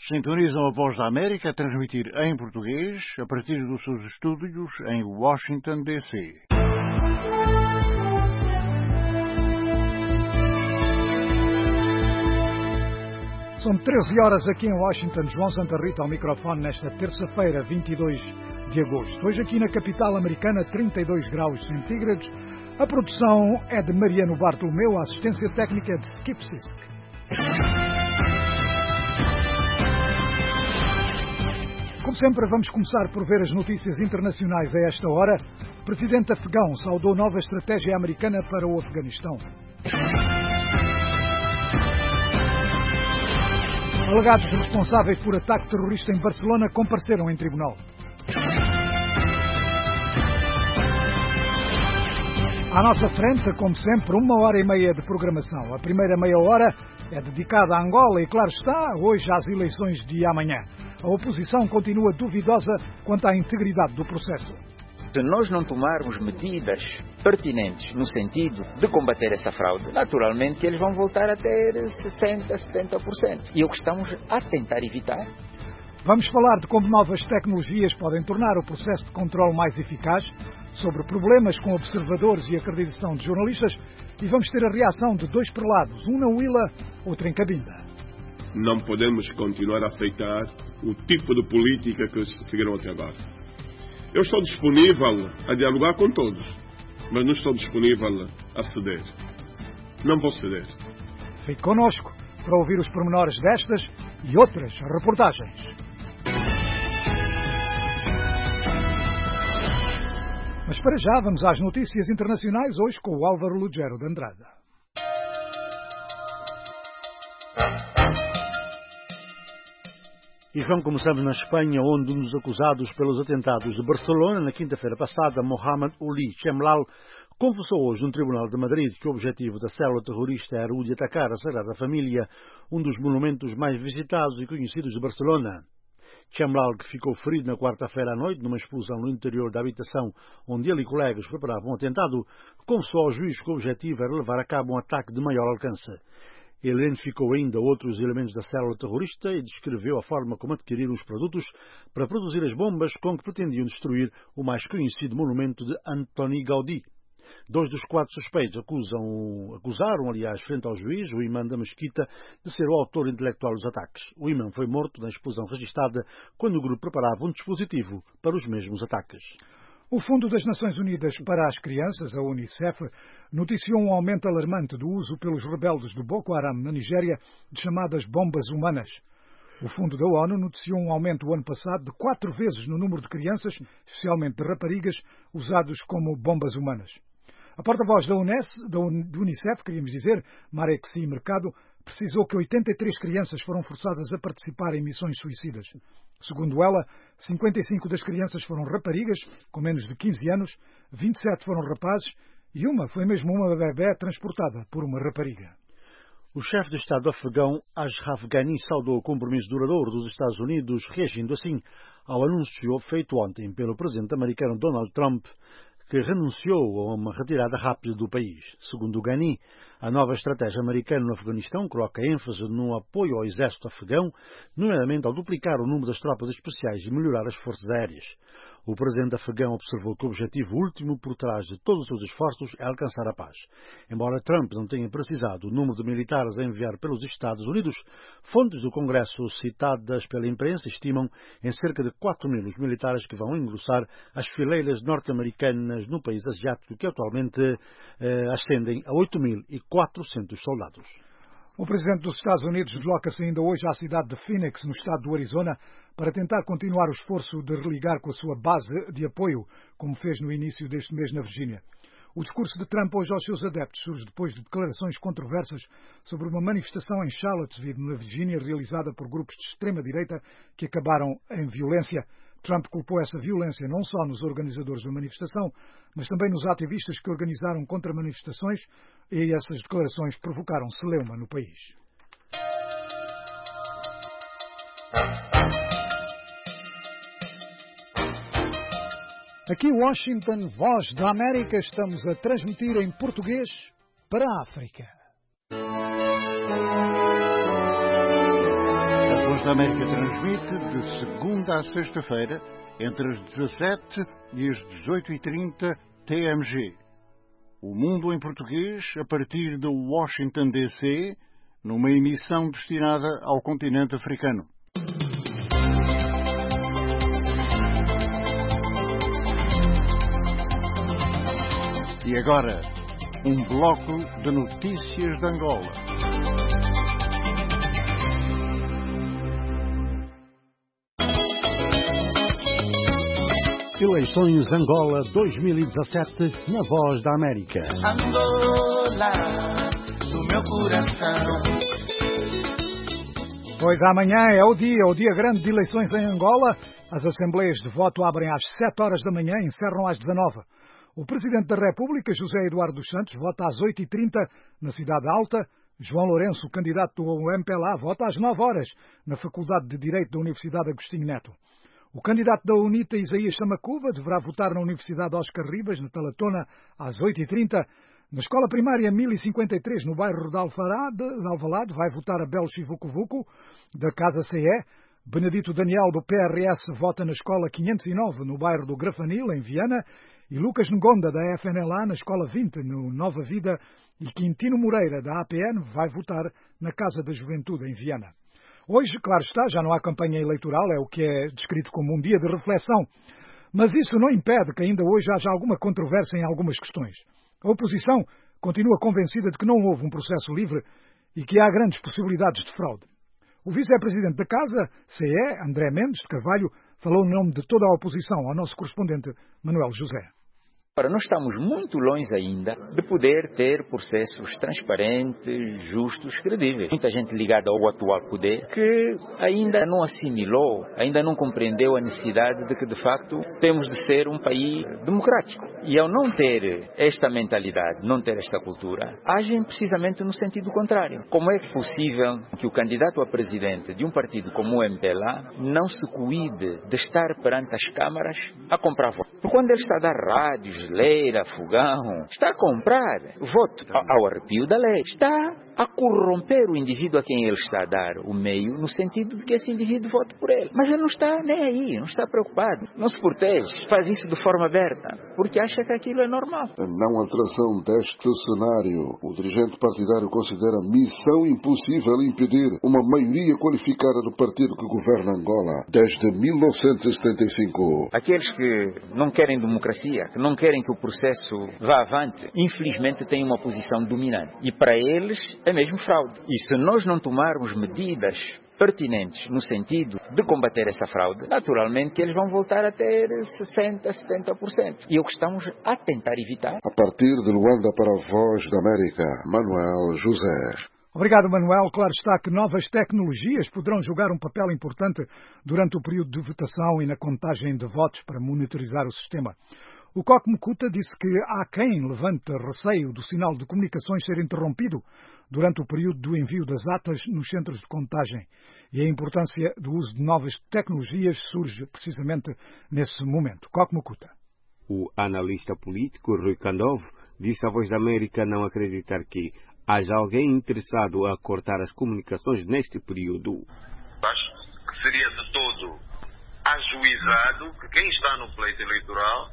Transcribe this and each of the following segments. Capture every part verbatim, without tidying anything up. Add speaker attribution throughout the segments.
Speaker 1: Sintonizam a Voz da América a transmitir em português a partir dos seus estúdios em Washington, D C.
Speaker 2: São treze horas aqui em Washington. João Santa Rita ao microfone nesta terça-feira, vinte e dois de agosto. Hoje aqui na capital americana, trinta e dois graus centígrados. A produção é de Mariano Bartolomeu, a assistência técnica é de Skip Sisk. Como sempre, vamos começar por ver as notícias internacionais a esta hora. O presidente afegão saudou nova estratégia americana para o Afeganistão. Alegados responsáveis por ataque terrorista em Barcelona compareceram em tribunal. À nossa frente, como sempre, uma hora e meia de programação. A primeira meia hora é dedicada a Angola e, claro está, hoje às eleições de amanhã. A oposição continua duvidosa quanto à integridade do processo.
Speaker 3: Se nós não tomarmos medidas pertinentes no sentido de combater essa fraude, naturalmente eles vão voltar a ter sessenta por cento, setenta por cento. E é o que estamos a tentar evitar.
Speaker 2: Vamos falar de como novas tecnologias podem tornar o processo de controle mais eficaz, sobre problemas com observadores e acreditação de jornalistas, e vamos ter a reação de dois prelados, um na Huila, outro em Cabinda.
Speaker 4: Não podemos continuar a aceitar o tipo de política que se seguiram até agora. Eu estou disponível a dialogar com todos, mas não estou disponível a ceder. Não vou ceder.
Speaker 2: Fique connosco para ouvir os pormenores destas e outras reportagens. Mas para já vamos às notícias internacionais, hoje com o Álvaro Lugero de Andrade.
Speaker 1: E vamos começando na Espanha, onde um dos acusados pelos atentados de Barcelona, na quinta-feira passada, Mohamed Uli Chemlal, confessou hoje no Tribunal de Madrid que o objetivo da célula terrorista era o de atacar a Sagrada Família, um dos monumentos mais visitados e conhecidos de Barcelona. Chemlal, que ficou ferido na quarta-feira à noite numa explosão no interior da habitação onde ele e colegas preparavam um atentado, confessou ao juiz que o objetivo era levar a cabo um ataque de maior alcance. Ele identificou ainda outros elementos da célula terrorista e descreveu a forma como adquiriram os produtos para produzir as bombas com que pretendiam destruir o mais conhecido monumento de Antoni Gaudí. Dois dos quatro suspeitos acusam, acusaram, aliás, frente ao juiz, o imã da mesquita, de ser o autor intelectual dos ataques. O imã foi morto na explosão registada quando o grupo preparava um dispositivo para os mesmos ataques.
Speaker 2: O Fundo das Nações Unidas para as Crianças, a Unicef, noticiou um aumento alarmante do uso pelos rebeldes do Boko Haram na Nigéria de chamadas bombas humanas. O Fundo da ONU noticiou um aumento o ano passado de quatro vezes no número de crianças, especialmente de raparigas, usados como bombas humanas. A porta-voz da Unicef, queríamos dizer, Marexi Mercado, precisou que oitenta e três crianças foram forçadas a participar em missões suicidas. Segundo ela, cinquenta e cinco das crianças foram raparigas, com menos de quinze anos, vinte e sete foram rapazes e uma foi mesmo uma bebé transportada por uma rapariga.
Speaker 1: O chefe de Estado afegão Ashraf Ghani saudou o compromisso duradouro dos Estados Unidos, reagindo assim ao anúncio feito ontem pelo presidente americano Donald Trump, que renunciou a uma retirada rápida do país. Segundo o Ghani, a nova estratégia americana no Afeganistão coloca ênfase no apoio ao exército afegão, nomeadamente ao duplicar o número das tropas especiais e melhorar as forças aéreas. O presidente afegão observou que o objetivo último por trás de todos os seus esforços é alcançar a paz. Embora Trump não tenha precisado o número de militares a enviar pelos Estados Unidos, fontes do Congresso citadas pela imprensa estimam em cerca de quatro mil os militares que vão engrossar as fileiras norte-americanas no país asiático, que atualmente eh, ascendem a oito mil e quatrocentos soldados.
Speaker 2: O presidente dos Estados Unidos desloca-se ainda hoje à cidade de Phoenix, no estado do Arizona, para tentar continuar o esforço de religar com a sua base de apoio, como fez no início deste mês na Virgínia. O discurso de Trump hoje aos seus adeptos surge depois de declarações controversas sobre uma manifestação em Charlottesville, na Virgínia, realizada por grupos de extrema-direita que acabaram em violência. Trump culpou essa violência não só nos organizadores da manifestação, mas também nos ativistas que organizaram contra-manifestações, e essas declarações provocaram celeuma no país. Aqui Washington, Voz da América, estamos a transmitir em português para a África.
Speaker 5: Voz da América transmite de segunda a sexta-feira, entre as dezassete e as dezoito e trinta T M G. O Mundo em Português, a partir de Washington, D C, numa emissão destinada ao continente africano. E agora, um bloco de notícias de Angola.
Speaker 1: Eleições Angola dois mil e dezassete na Voz da América.
Speaker 6: Angola, do meu coração.
Speaker 2: Pois amanhã é o dia, o dia grande de eleições em Angola. As assembleias de voto abrem às sete horas da manhã e encerram às dezanove. O Presidente da República, José Eduardo dos Santos, vota às oito e trinta na Cidade Alta. João Lourenço, candidato do M P L A, vota às nove horas na Faculdade de Direito da Universidade Agostinho Neto. O candidato da UNITA, Isaías Samacuva, deverá votar na Universidade Oscar Ribas, na Talatona, às oito e trinta. Na Escola Primária mil e cinquenta e três, no bairro de Alvarade, de Alvalade, vai votar Abel Chivuco-Vuco, da Casa C E. Benedito Daniel, do P R S, vota na Escola quinhentos e nove, no bairro do Grafanil, em Viana. E Lucas Ngonda, da F N L A, na Escola vinte, no Nova Vida. E Quintino Moreira, da A P N, vai votar na Casa da Juventude, em Viana. Hoje, claro está, já não há campanha eleitoral, é o que é descrito como um dia de reflexão. Mas isso não impede que ainda hoje haja alguma controvérsia em algumas questões. A oposição continua convencida de que não houve um processo livre e que há grandes possibilidades de fraude. O vice-presidente da Casa, C E, André Mendes de Carvalho, falou em nome de toda a oposição ao nosso correspondente Manuel José.
Speaker 3: Ora, nós estamos muito longe ainda de poder ter processos transparentes, justos, credíveis. Muita gente ligada ao atual poder que ainda não assimilou, ainda não compreendeu a necessidade de que, de facto, temos de ser um país democrático. E ao não ter esta mentalidade, não ter esta cultura, agem precisamente no sentido contrário. Como é possível que o candidato a presidente de um partido como o M P L A não se cuide de estar perante as câmaras a comprar votos? Porque quando ele está a dar rádios, leira, fogão, está a comprar voto ao arrepio da lei, está a corromper o indivíduo a quem ele está a dar o meio, no sentido de que esse indivíduo vote por ele. Mas ele não está nem aí, não está preocupado, não se protege, faz isso de forma aberta, porque acha que aquilo é normal.
Speaker 7: A não alteração deste cenário, o dirigente partidário considera missão impossível impedir uma maioria qualificada do partido que governa Angola desde mil novecentos e setenta e cinco.
Speaker 3: Aqueles que não querem democracia, que não querem que o processo vá avante, infelizmente têm uma posição dominante. E para eles é mesmo fraude. E se nós não tomarmos medidas pertinentes no sentido de combater essa fraude, naturalmente eles vão voltar a ter sessenta, setenta por cento. E é o que estamos a tentar evitar.
Speaker 7: A partir de Luanda para a Voz da América, Manuel José.
Speaker 2: Obrigado, Manuel. Claro está que novas tecnologias poderão jogar um papel importante durante o período de votação e na contagem de votos para monitorizar o sistema. O Coque Mucuta disse que há quem levante receio do sinal de comunicações ser interrompido durante o período do envio das atas nos centros de contagem. E a importância do uso de novas tecnologias surge precisamente nesse momento. Coque Mucuta.
Speaker 8: O analista político Rui Candovo disse à Voz da América não acreditar que haja alguém interessado a cortar as comunicações neste período.
Speaker 9: Acho que seria de todo ajuizado que quem está no pleito eleitoral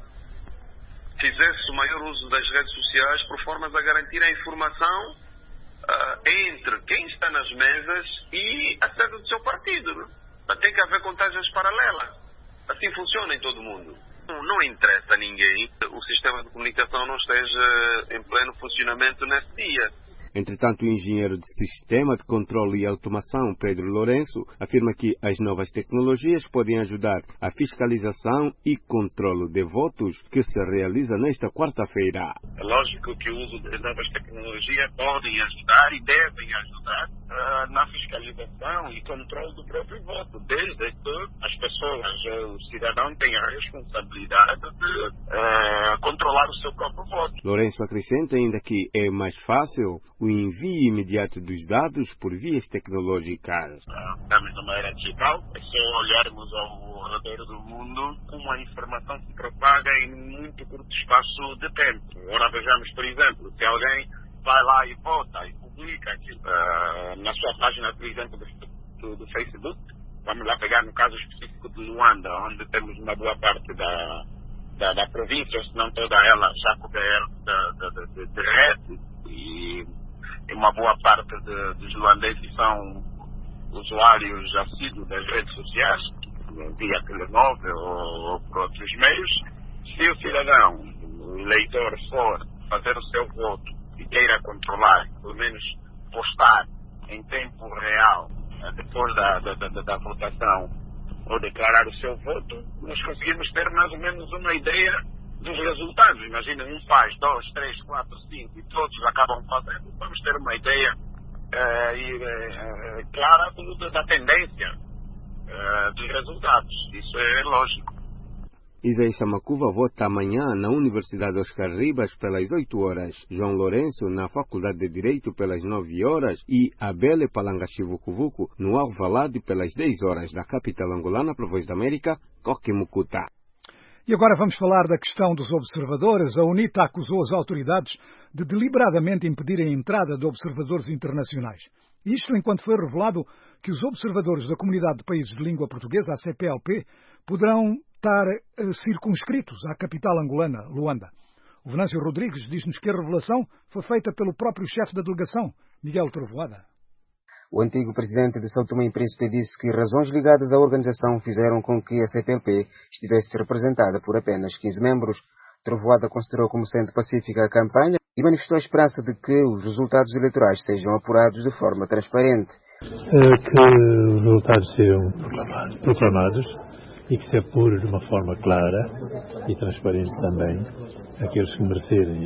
Speaker 9: fizesse o maior uso das redes sociais por formas a garantir a informação uh, entre quem está nas mesas e a sede do seu partido. Né? Tem que haver contagens paralelas. Assim funciona em todo o mundo. Não, não interessa a ninguém que o sistema de comunicação não esteja em pleno funcionamento nesse dia.
Speaker 8: Entretanto, o engenheiro de Sistema de Controle e Automação, Pedro Lourenço, afirma que as novas tecnologias podem ajudar a fiscalização e controle de votos que se realiza nesta quarta-feira.
Speaker 9: É lógico que o uso de novas tecnologias podem ajudar e devem ajudar uh, na fiscalização e controle do próprio voto, desde que as pessoas, o cidadão, tenha a responsabilidade de uh, controlar o seu próprio voto.
Speaker 8: Lourenço acrescenta ainda que é mais fácil o envio imediato dos dados por vias tecnológicas.
Speaker 9: Estamos numa era digital, é só olharmos ao redor do mundo como a informação se propaga em muito curto espaço de tempo. Ora, vejamos, por exemplo, se alguém vai lá e vota e publica aquilo uh, na sua página, por exemplo, do, do, do Facebook, Vamos lá pegar no caso específico de Luanda, onde temos uma boa parte da, da, da província, se não toda ela, já coberta de, de, de, de rede, e, e uma boa parte de, dos luandeses são usuários assíduos das redes sociais, via telemóvel ou, ou por outros meios. Se o cidadão, o eleitor, for fazer o seu voto e queira controlar, pelo menos postar em tempo real, depois da, da, da, da votação, ou declarar o seu voto, nós conseguimos ter mais ou menos uma ideia dos resultados. Imagina, um faz, dois, três, quatro, cinco, e todos acabam fazendo. Vamos ter uma ideia uh, e, uh, clara do, da tendência uh, dos resultados. Isso é lógico.
Speaker 8: Isaías Samakuva vota amanhã na Universidade Oscar Ribas pelas oito horas, João Lourenço na Faculdade de Direito pelas nove horas e Abele Palangachivucuvuco no Alvalade pelas dez horas da capital angolana, para a Voz da América, Coquimucuta.
Speaker 2: E agora vamos falar da questão dos observadores. A UNITA acusou as autoridades de deliberadamente impedir a entrada de observadores internacionais. Isto enquanto foi revelado que os observadores da Comunidade de Países de Língua Portuguesa, a C P L P, poderão estar uh, circunscritos à capital angolana, Luanda. O Venâncio Rodrigues diz-nos que a revelação foi feita pelo próprio chefe da delegação, Miguel Trovoada.
Speaker 10: O antigo presidente de São Tomé e Príncipe disse que razões ligadas à organização fizeram com que a C P L P estivesse representada por apenas quinze membros. Trovoada considerou como sendo pacífica a campanha e manifestou a esperança de que os resultados eleitorais sejam apurados de forma transparente.
Speaker 11: Que os resultados sejam proclamados, proclamados e que se apure de uma forma clara e transparente também aqueles que merecerem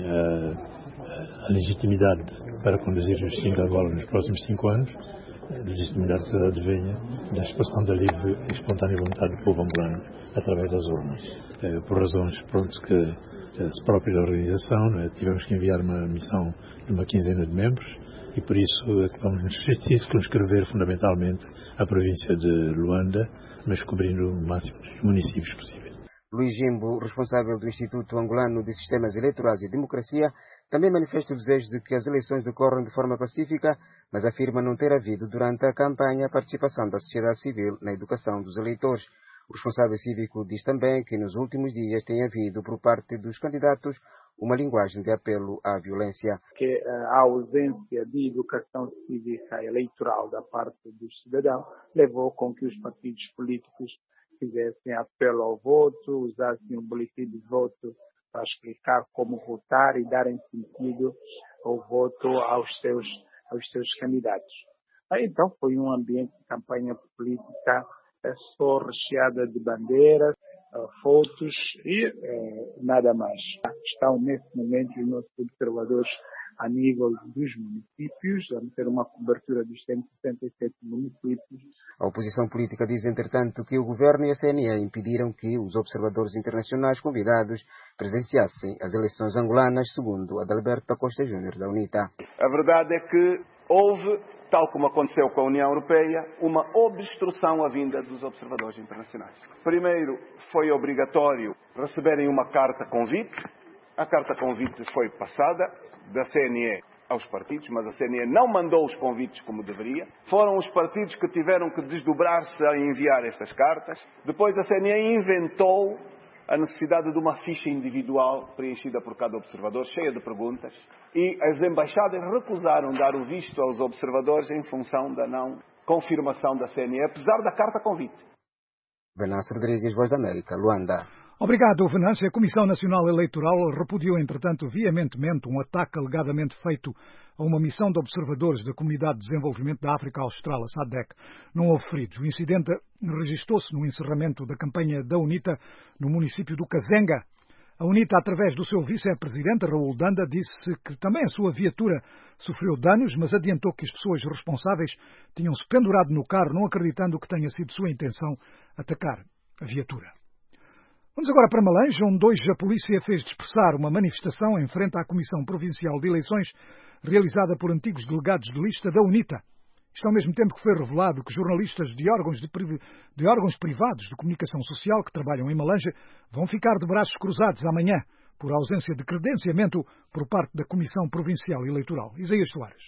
Speaker 11: a, a legitimidade para conduzir a justiça de Angola nos próximos cinco anos, a legitimidade que advenha da expressão da livre e espontânea vontade do povo angolano através das urnas. Por razões pronto, que própria da organização, não é? Tivemos que enviar uma missão de uma quinzena de membros e por isso é que vamos nos circunscrever fundamentalmente a província de Luanda, mas cobrindo o máximo de municípios possíveis.
Speaker 10: Luís Jimbo, responsável do Instituto Angolano de Sistemas Eleitorais e Democracia, também manifesta o desejo de que as eleições decorram de forma pacífica, mas afirma não ter havido durante a campanha a participação da sociedade civil na educação dos eleitores. O responsável cívico diz também que nos últimos dias tem havido por parte dos candidatos uma linguagem de apelo à violência.
Speaker 12: Que a ausência de educação cívica eleitoral da parte dos cidadãos levou com que os partidos políticos fizessem apelo ao voto, usassem um boletim de voto para explicar como votar e darem sentido ao voto aos seus, aos seus candidatos. Então foi um ambiente de campanha política só recheada de bandeiras, fotos e eh, nada mais. Estão nesse momento os nossos observadores a nível dos municípios, vamos ter uma cobertura dos cento e sessenta e sete municípios.
Speaker 10: A oposição política diz, entretanto, que o governo e a C N E impediram que os observadores internacionais convidados presenciassem as eleições angolanas, segundo Adalberto da Costa Júnior, da UNITA.
Speaker 13: A verdade é que houve, tal como aconteceu com a União Europeia, uma obstrução à vinda dos observadores internacionais. Primeiro, foi obrigatório receberem uma carta convite. A carta convite foi passada da C N E aos partidos, mas a C N E não mandou os convites como deveria. Foram os partidos que tiveram que desdobrar-se a enviar estas cartas. Depois a C N E inventou a necessidade de uma ficha individual preenchida por cada observador, cheia de perguntas, e as embaixadas recusaram dar o visto aos observadores em função da não confirmação da C N E, apesar da carta convite.
Speaker 10: Venâncio Rodrigues, Voz da América, Luanda.
Speaker 2: Obrigado, Venâncio. A Comissão Nacional Eleitoral repudiou, entretanto, veementemente um ataque alegadamente feito a uma missão de observadores da Comunidade de Desenvolvimento da África Austral, a SADC. Não houve feridos. O incidente registrou-se no encerramento da campanha da UNITA no município do Kazenga. A UNITA, através do seu vice-presidente, Raul Danda, disse que também a sua viatura sofreu danos, mas adiantou que as pessoas responsáveis tinham-se pendurado no carro, não acreditando que tenha sido sua intenção atacar a viatura. Vamos agora para Malanje, onde hoje a polícia fez dispersar uma manifestação em frente à Comissão Provincial de Eleições, realizada por antigos delegados de lista da UNITA. Isto ao mesmo tempo que foi revelado que jornalistas de órgãos, de, de órgãos privados de comunicação social que trabalham em Malanje vão ficar de braços cruzados amanhã, por ausência de credenciamento por parte da Comissão Provincial Eleitoral. Isaías Soares.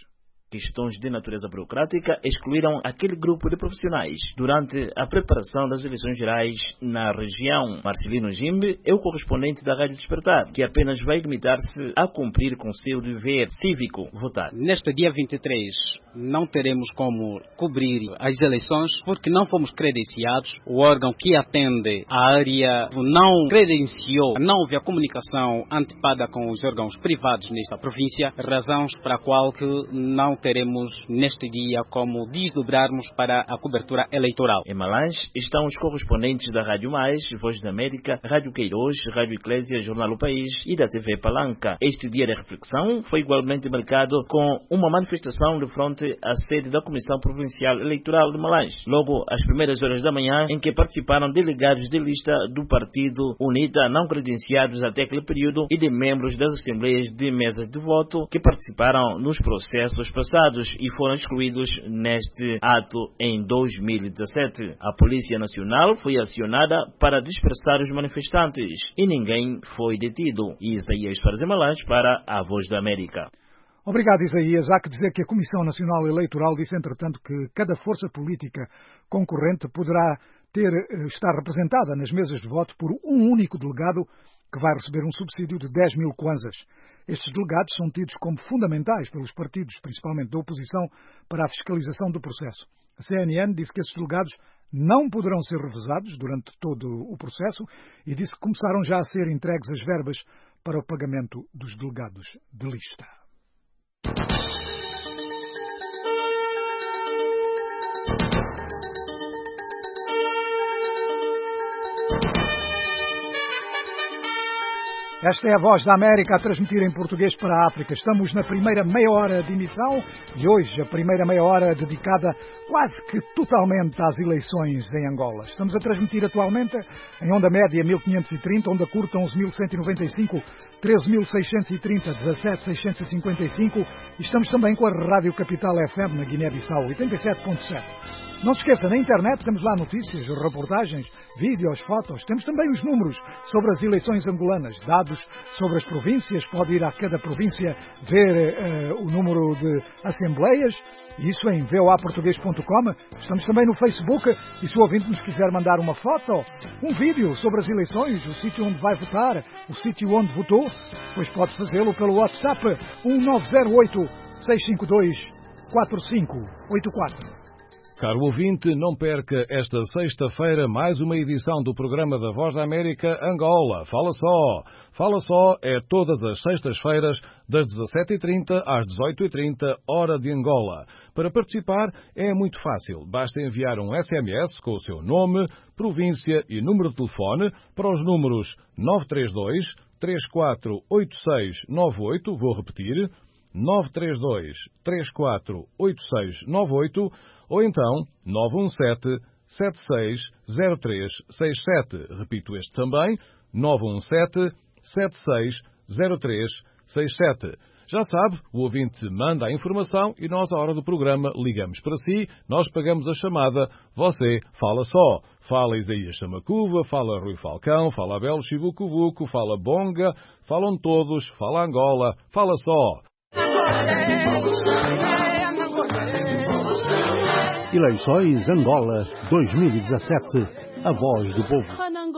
Speaker 14: Questões de natureza burocrática excluíram aquele grupo de profissionais durante a preparação das eleições gerais na região. Marcelino Jimbe é o correspondente da Rádio Despertar, que apenas vai limitar-se a cumprir com seu dever cívico, votar.
Speaker 15: Neste dia vinte e três não teremos como cobrir as eleições porque não fomos credenciados. O órgão que atende a área não credenciou, não houve a comunicação antecipada com os órgãos privados nesta província, razões para a qual que não teremos neste dia como desdobrarmos para a cobertura eleitoral.
Speaker 14: Em Malange estão os correspondentes da Rádio Mais, Voz da América, Rádio Queiroz, Rádio Eclésia, Jornal O País e da T V Palanca. Este dia de reflexão foi igualmente marcado com uma manifestação de frente à sede da Comissão Provincial Eleitoral de Malange. Logo às primeiras horas da manhã, em que participaram delegados de lista do partido UNITA não credenciados até aquele período e de membros das assembleias de mesas de voto que participaram nos processos passados e foram excluídos neste ato em dois mil e dezassete. A Polícia Nacional foi acionada para dispersar os manifestantes e ninguém foi detido. Isaías Farzemalange para a Voz da América.
Speaker 2: Obrigado, Isaías. Há que dizer que a Comissão Nacional Eleitoral disse, entretanto, que cada força política concorrente poderá ter, estar representada nas mesas de voto por um único delegado que vai receber um subsídio de dez mil kwanzas. Estes delegados são tidos como fundamentais pelos partidos, principalmente da oposição, para a fiscalização do processo. A C N N disse que esses delegados não poderão ser revezados durante todo o processo e disse que começaram já a ser entregues as verbas para o pagamento dos delegados de lista. Esta é a Voz da América a transmitir em português para a África. Estamos na primeira meia hora de emissão e hoje a primeira meia hora dedicada quase que totalmente às eleições em Angola. Estamos a transmitir atualmente em onda média mil quinhentos e trinta, onda curta onze mil cento e noventa e cinco, treze mil seiscentos e trinta, dezassete mil seiscentos e cinquenta e cinco e estamos também com a Rádio Capital F M na Guiné-Bissau, oitenta e sete ponto sete. Não se esqueça, na internet temos lá notícias, reportagens, vídeos, fotos. Temos também os números sobre as eleições angolanas, dados sobre as províncias. Pode ir a cada província ver uh, o número de assembleias. Isso em v o a português ponto com. Estamos também no Facebook e se o ouvinte nos quiser mandar uma foto, um vídeo sobre as eleições, o sítio onde vai votar, o sítio onde votou, pois pode fazê-lo pelo WhatsApp um nove zero oito, seis cinco dois, quatro cinco oito quatro.
Speaker 16: Caro ouvinte, não perca esta sexta-feira mais uma edição do programa da Voz da América Angola. Fala só! Fala só é todas as sextas-feiras, das dezassete e trinta às dezoito e trinta, hora de Angola. Para participar é muito fácil. Basta enviar um S M S com o seu nome, província e número de telefone para os números nove três dois, três quatro oito seis nove oito, vou repetir, nove três dois, três quatro oito seis nove oito, ou então nove um sete, sete seis zero três seis sete. Repito este também, nove um sete, sete seis zero três seis sete. Já sabe, o ouvinte manda a informação e nós, à hora do programa, ligamos para si, nós pagamos a chamada, você fala só. Fala Isaías Chamacuva, fala Rui Falcão, fala Abel Chivucuvuco, fala Bonga, falam todos, fala Angola, fala só.
Speaker 1: Eleições Angola dois mil e dezassete. A voz do povo.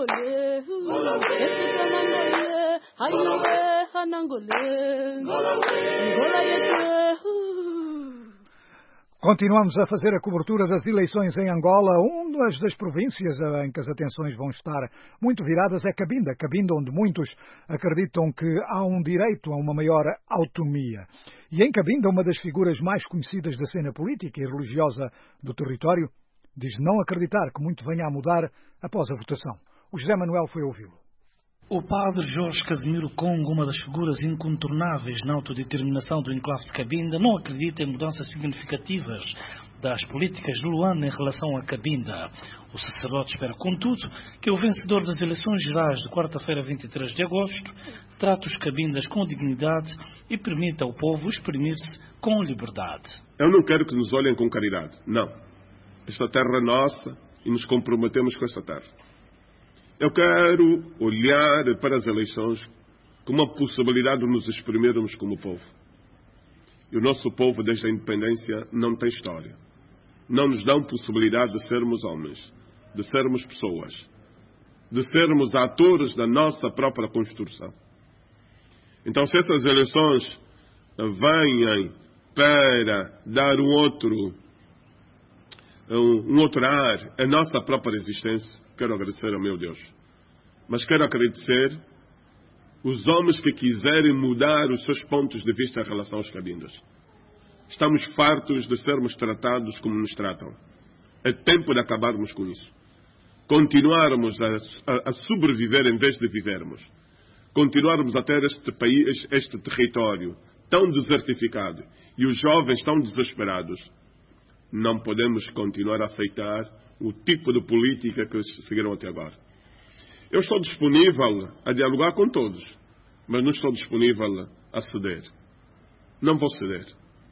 Speaker 2: Continuamos a fazer a cobertura das eleições em Angola. Uma das províncias em que as atenções vão estar muito viradas é Cabinda. Cabinda, onde muitos acreditam que há um direito a uma maior autonomia. E em Cabinda, uma das figuras mais conhecidas da cena política e religiosa do território diz não acreditar que muito venha a mudar após a votação. O José Manuel foi ouvi-lo.
Speaker 17: O padre Jorge Casimiro Congo, uma das figuras incontornáveis na autodeterminação do enclave de Cabinda, não acredita em mudanças significativas das políticas de Luanda em relação a Cabinda. O sacerdote espera, contudo, que o vencedor das eleições gerais de quarta-feira, vinte e três de agosto, trate os cabindas com dignidade e permita ao povo exprimir-se com liberdade.
Speaker 4: Eu não quero que nos olhem com caridade, não. Esta terra é nossa e nos comprometemos com esta terra. Eu quero olhar para as eleições como uma possibilidade de nos exprimirmos como povo. E o nosso povo, desde a independência, não tem história. Não nos dão possibilidade de sermos homens, de sermos pessoas, de sermos atores da nossa própria construção. Então, se essas eleições venham para dar um outro, um, um outro ar à nossa própria existência, quero agradecer ao meu Deus. Mas quero agradecer os homens que quiserem mudar os seus pontos de vista em relação aos cabindas. Estamos fartos de sermos tratados como nos tratam. É tempo de acabarmos com isso. Continuarmos a, a, a sobreviver em vez de vivermos. Continuarmos a ter este país, este território tão desertificado e os jovens tão desesperados. Não podemos continuar a aceitar o tipo de política que seguiram até agora. Eu estou disponível a dialogar com todos, mas não estou disponível a ceder. Não vou ceder.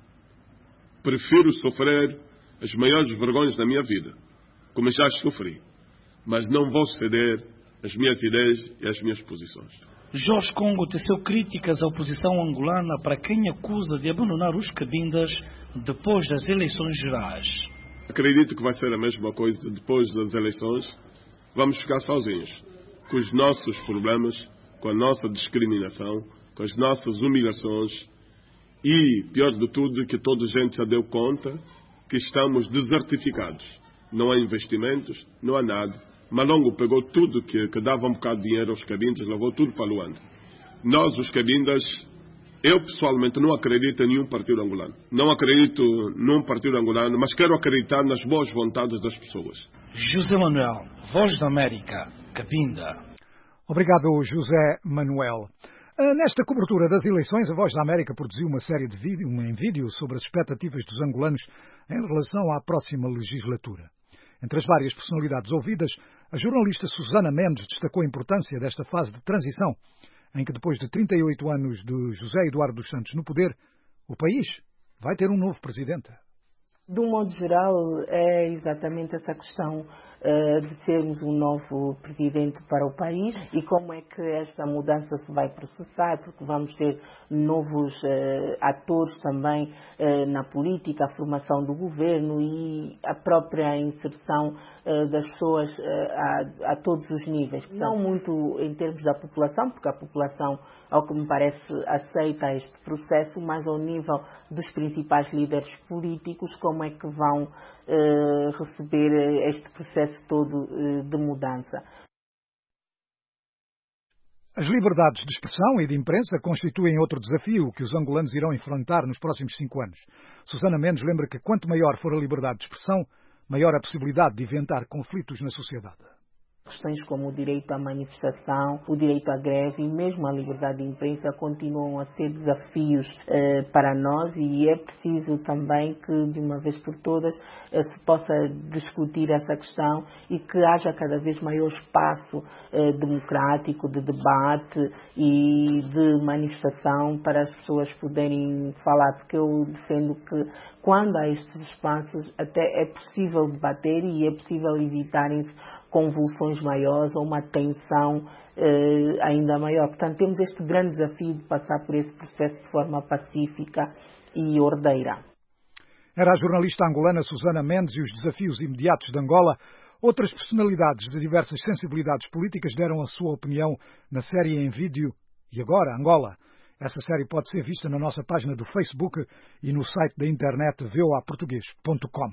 Speaker 4: Prefiro sofrer as maiores vergonhas da minha vida, como já sofri, mas não vou ceder as minhas ideias e as minhas posições.
Speaker 17: Jorge Congo teceu críticas à oposição angolana para quem acusa de abandonar os cabindas depois das eleições gerais.
Speaker 4: Acredito que vai ser a mesma coisa depois das eleições. Vamos ficar sozinhos, com os nossos problemas, com a nossa discriminação, com as nossas humilhações e, pior de tudo, que toda a gente já deu conta que estamos desertificados. Não há investimentos, não há nada. Malongo pegou tudo que, que dava um bocado de dinheiro aos cabindas, levou tudo para Luanda. Nós, os cabindas, eu pessoalmente não acredito em nenhum partido angolano. Não acredito num partido angolano, mas quero acreditar nas boas vontades das pessoas.
Speaker 17: José Manuel, Voz da América, Cabinda.
Speaker 2: Obrigado, José Manuel. Nesta cobertura das eleições, a Voz da América produziu uma série de vídeos, em vídeo sobre as expectativas dos angolanos em relação à próxima legislatura. Entre as várias personalidades ouvidas, a jornalista Susana Mendes destacou a importância desta fase de transição, em que depois de trinta e oito anos de José Eduardo dos Santos no poder, o país vai ter um novo presidente.
Speaker 18: De um modo geral, é exatamente essa questão uh, de sermos um novo presidente para o país e como é que esta mudança se vai processar, porque vamos ter novos uh, atores também uh, na política, a formação do governo e a própria inserção uh, das pessoas uh, a, a todos os níveis. Não muito em termos da população, porque a população, ao que me parece, aceita este processo, mas ao nível dos principais líderes políticos, como é que vão uh, receber este processo todo uh, de mudança.
Speaker 2: As liberdades de expressão e de imprensa constituem outro desafio que os angolanos irão enfrentar nos próximos cinco anos. Susana Mendes lembra que quanto maior for a liberdade de expressão, maior a possibilidade de inventar conflitos na sociedade.
Speaker 18: Questões como o direito à manifestação, o direito à greve e mesmo a liberdade de imprensa continuam a ser desafios eh, para nós e é preciso também que, de uma vez por todas, eh, se possa discutir essa questão e que haja cada vez maior espaço eh, democrático, de debate e de manifestação para as pessoas poderem falar, porque eu defendo que quando há estes espaços até é possível debater e é possível evitarem-se convulsões maiores ou uma tensão eh, ainda maior. Portanto, temos este grande desafio de passar por esse processo de forma pacífica e ordeira.
Speaker 2: Era a jornalista angolana Susana Mendes e os desafios imediatos de Angola. Outras personalidades de diversas sensibilidades políticas deram a sua opinião na série em vídeo E Agora, Angola. Essa série pode ser vista na nossa página do Facebook e no site da internet v o a português ponto com.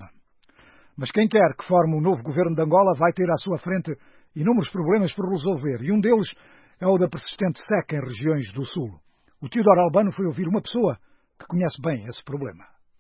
Speaker 2: Mas quem quer que forme o novo governo de Angola vai ter à sua frente inúmeros problemas por resolver, e um deles é o da persistente seca em regiões do Sul. O Teodoro Albano foi ouvir uma pessoa que conhece bem esse problema.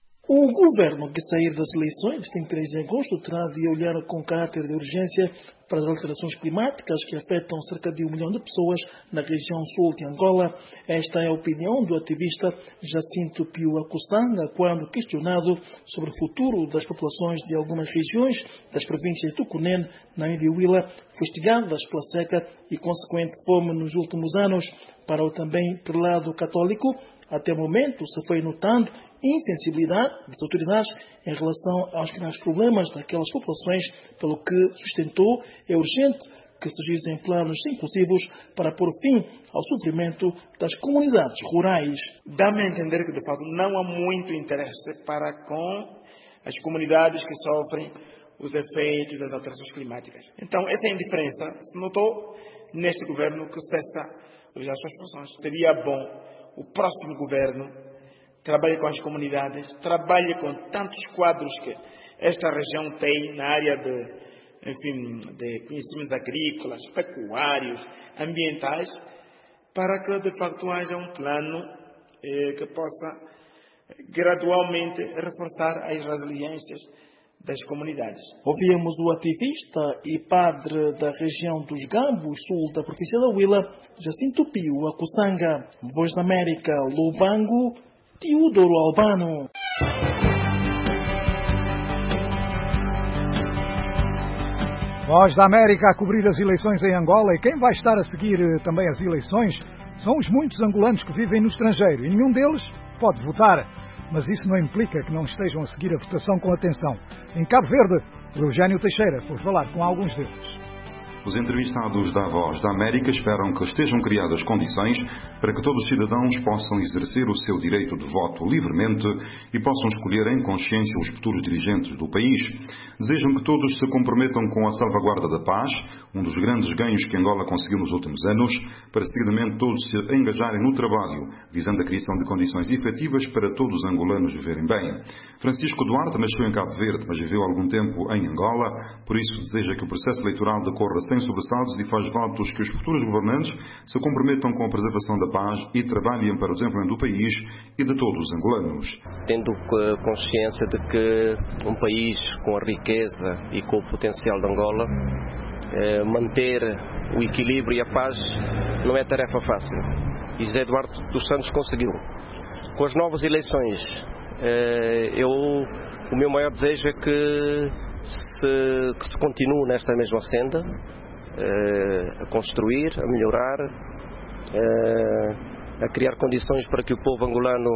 Speaker 19: O governo que sair das eleições, trinta e três de agosto, terá de olhar com caráter de urgência para as alterações climáticas que afetam cerca de um milhão de pessoas na região sul de Angola. Esta é a opinião do ativista Jacinto Pio Acussanga, quando questionado sobre o futuro das populações de algumas regiões das províncias do Cunene, Naíba e Huila, fustigadas pela seca e consequente fome nos últimos anos. Para o também prelado católico, até o momento se foi notando insensibilidade das autoridades em relação aos graves problemas daquelas populações, pelo que sustentou é urgente que se dizem planos inclusivos para pôr fim ao sofrimento das comunidades rurais.
Speaker 20: Dá-me a entender que, de fato, não há muito interesse para com as comunidades que sofrem os efeitos das alterações climáticas. Então, essa indiferença se notou neste governo que cessa já as suas funções. Seria bom o próximo governo trabalhe com as comunidades, trabalhe com tantos quadros que esta região tem na área de, enfim, de conhecimentos agrícolas, pecuários, ambientais, para que de facto haja um plano eh, que possa gradualmente reforçar as resiliências das comunidades.
Speaker 19: Ouvimos o ativista e padre da região dos Gambos, sul da província da Huila, Jacinto Pio Acussanga. Voz da América, Lubango, Teodoro Albano.
Speaker 2: Voz da América a cobrir as eleições em Angola, e quem vai estar a seguir também as eleições são os muitos angolanos que vivem no estrangeiro, e nenhum deles pode votar. Mas isso não implica que não estejam a seguir a votação com atenção. Em Cabo Verde, o Eugênio Teixeira foi falar com alguns deles.
Speaker 21: Os entrevistados da Voz da América esperam que estejam criadas condições para que todos os cidadãos possam exercer o seu direito de voto livremente e possam escolher em consciência os futuros dirigentes do país. Desejam que todos se comprometam com a salvaguarda da paz, um dos grandes ganhos que Angola conseguiu nos últimos anos, para seguidamente todos se engajarem no trabalho, visando a criação de condições efetivas para todos os angolanos viverem bem. Francisco Duarte nasceu em Cabo Verde, mas viveu algum tempo em Angola, por isso deseja que o processo eleitoral decorra sem sobressaltos e faz votos que os futuros governantes se comprometam com a preservação da paz e trabalhem para o desenvolvimento do país e de todos os angolanos.
Speaker 22: Tendo consciência de que um país com a riqueza e com o potencial de Angola, eh, manter o equilíbrio e a paz não é tarefa fácil. E José Eduardo dos Santos conseguiu. Com as novas eleições, eh, eu, o meu maior desejo é que se, que se continue nesta mesma senda, a construir, a melhorar, a criar condições para que o povo angolano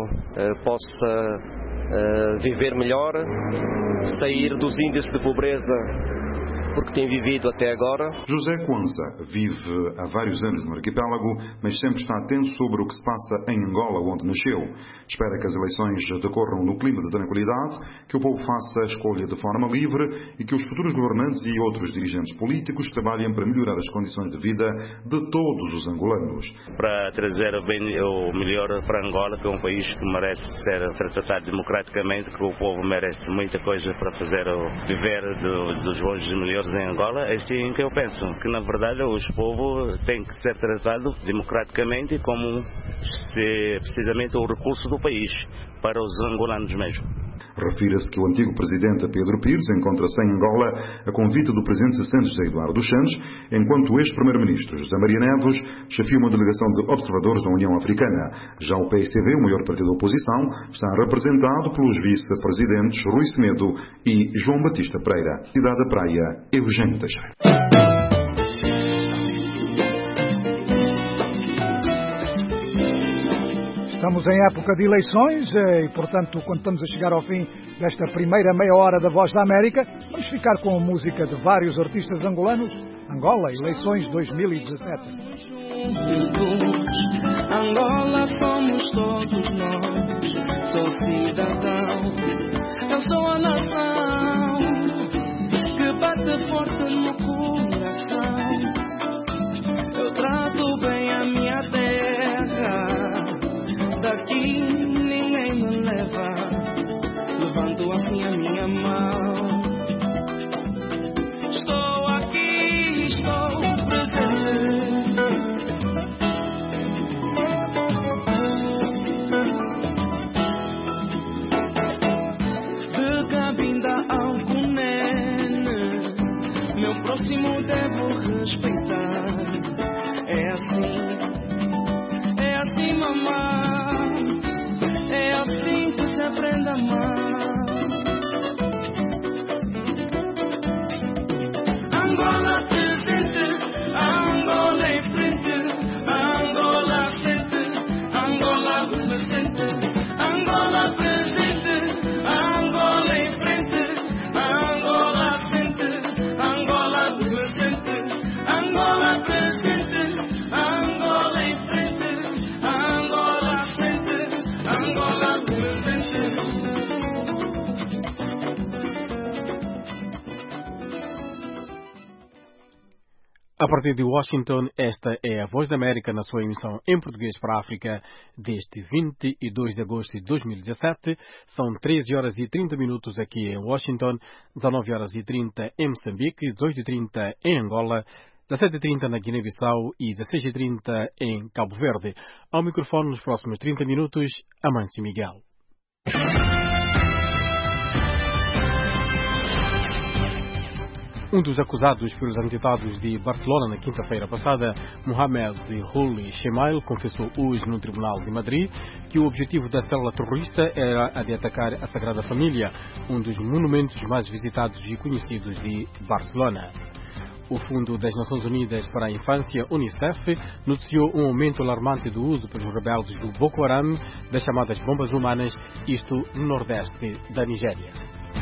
Speaker 22: possa viver melhor, sair dos índices de pobreza porque tem vivido até agora.
Speaker 21: José Kwanza vive há vários anos no arquipélago, mas sempre está atento sobre o que se passa em Angola, onde nasceu. Espera que as eleições decorram no clima de tranquilidade, que o povo faça a escolha de forma livre e que os futuros governantes e outros dirigentes políticos trabalhem para melhorar as condições de vida de todos os angolanos.
Speaker 23: Para trazer o, bem, o melhor para Angola, que é um país que merece ser tratado democraticamente, que o povo merece muita coisa para fazer o viver do, dos bons e melhores em Angola. É assim que eu penso, que na verdade os povos têm que ser tratados democraticamente como se, precisamente o recurso do país para os angolanos mesmo.
Speaker 21: Refira-se que o antigo presidente Pedro Pires encontra-se em Angola a convite do presidente Santos José Eduardo dos Santos, enquanto o ex-primeiro-ministro José Maria Neves chefia uma delegação de observadores da União Africana. Já o P S D, o maior partido da oposição, está representado pelos vice-presidentes Rui Semedo e João Batista Pereira. Cidade da Praia, Eugênio Teixeira.
Speaker 2: Estamos em época de eleições e, portanto, quando estamos a chegar ao fim desta primeira meia hora da Voz da América, vamos ficar com a música de vários artistas angolanos. Angola, eleições dois mil e dezassete.
Speaker 6: Angola somos todos nós, sou cidadão, eu sou a nação que bate forte no coração. Eu trato bem a minha terra, daqui ninguém me leva, levanto assim a minha mão. Estou aqui, estou presente. De Cabinda ao Cunene, meu próximo devo respeitar. É assim, é assim, mamãe. É assim que se aprende a amar. Angola presente, Angola em frente, Angola sente, Angola presente, Angola presente, Angola em frente, Angola sente, Angola presente, Angola
Speaker 3: A partir de Washington, esta é a Voz da América na sua emissão em português para a África deste vinte e dois de agosto de dois mil e dezassete. São treze horas e trinta minutos aqui em Washington, dezanove horas e trinta em Moçambique, dezoito e trinta em Angola, dezassete e trinta na Guiné-Bissau e dezesseis e trinta em Cabo Verde. Ao microfone nos próximos trinta minutos, Amâncio Miguel. Um dos acusados pelos atentados de Barcelona na quinta-feira passada, Mohamed Ould Chemail, confessou hoje no Tribunal de Madrid que o objetivo da célula terrorista era a de atacar a Sagrada Família, um dos monumentos mais visitados e conhecidos de Barcelona. O Fundo das Nações Unidas para a Infância, Unicef, noticiou um aumento alarmante do uso pelos rebeldes do Boko Haram das chamadas bombas humanas, isto no nordeste da Nigéria.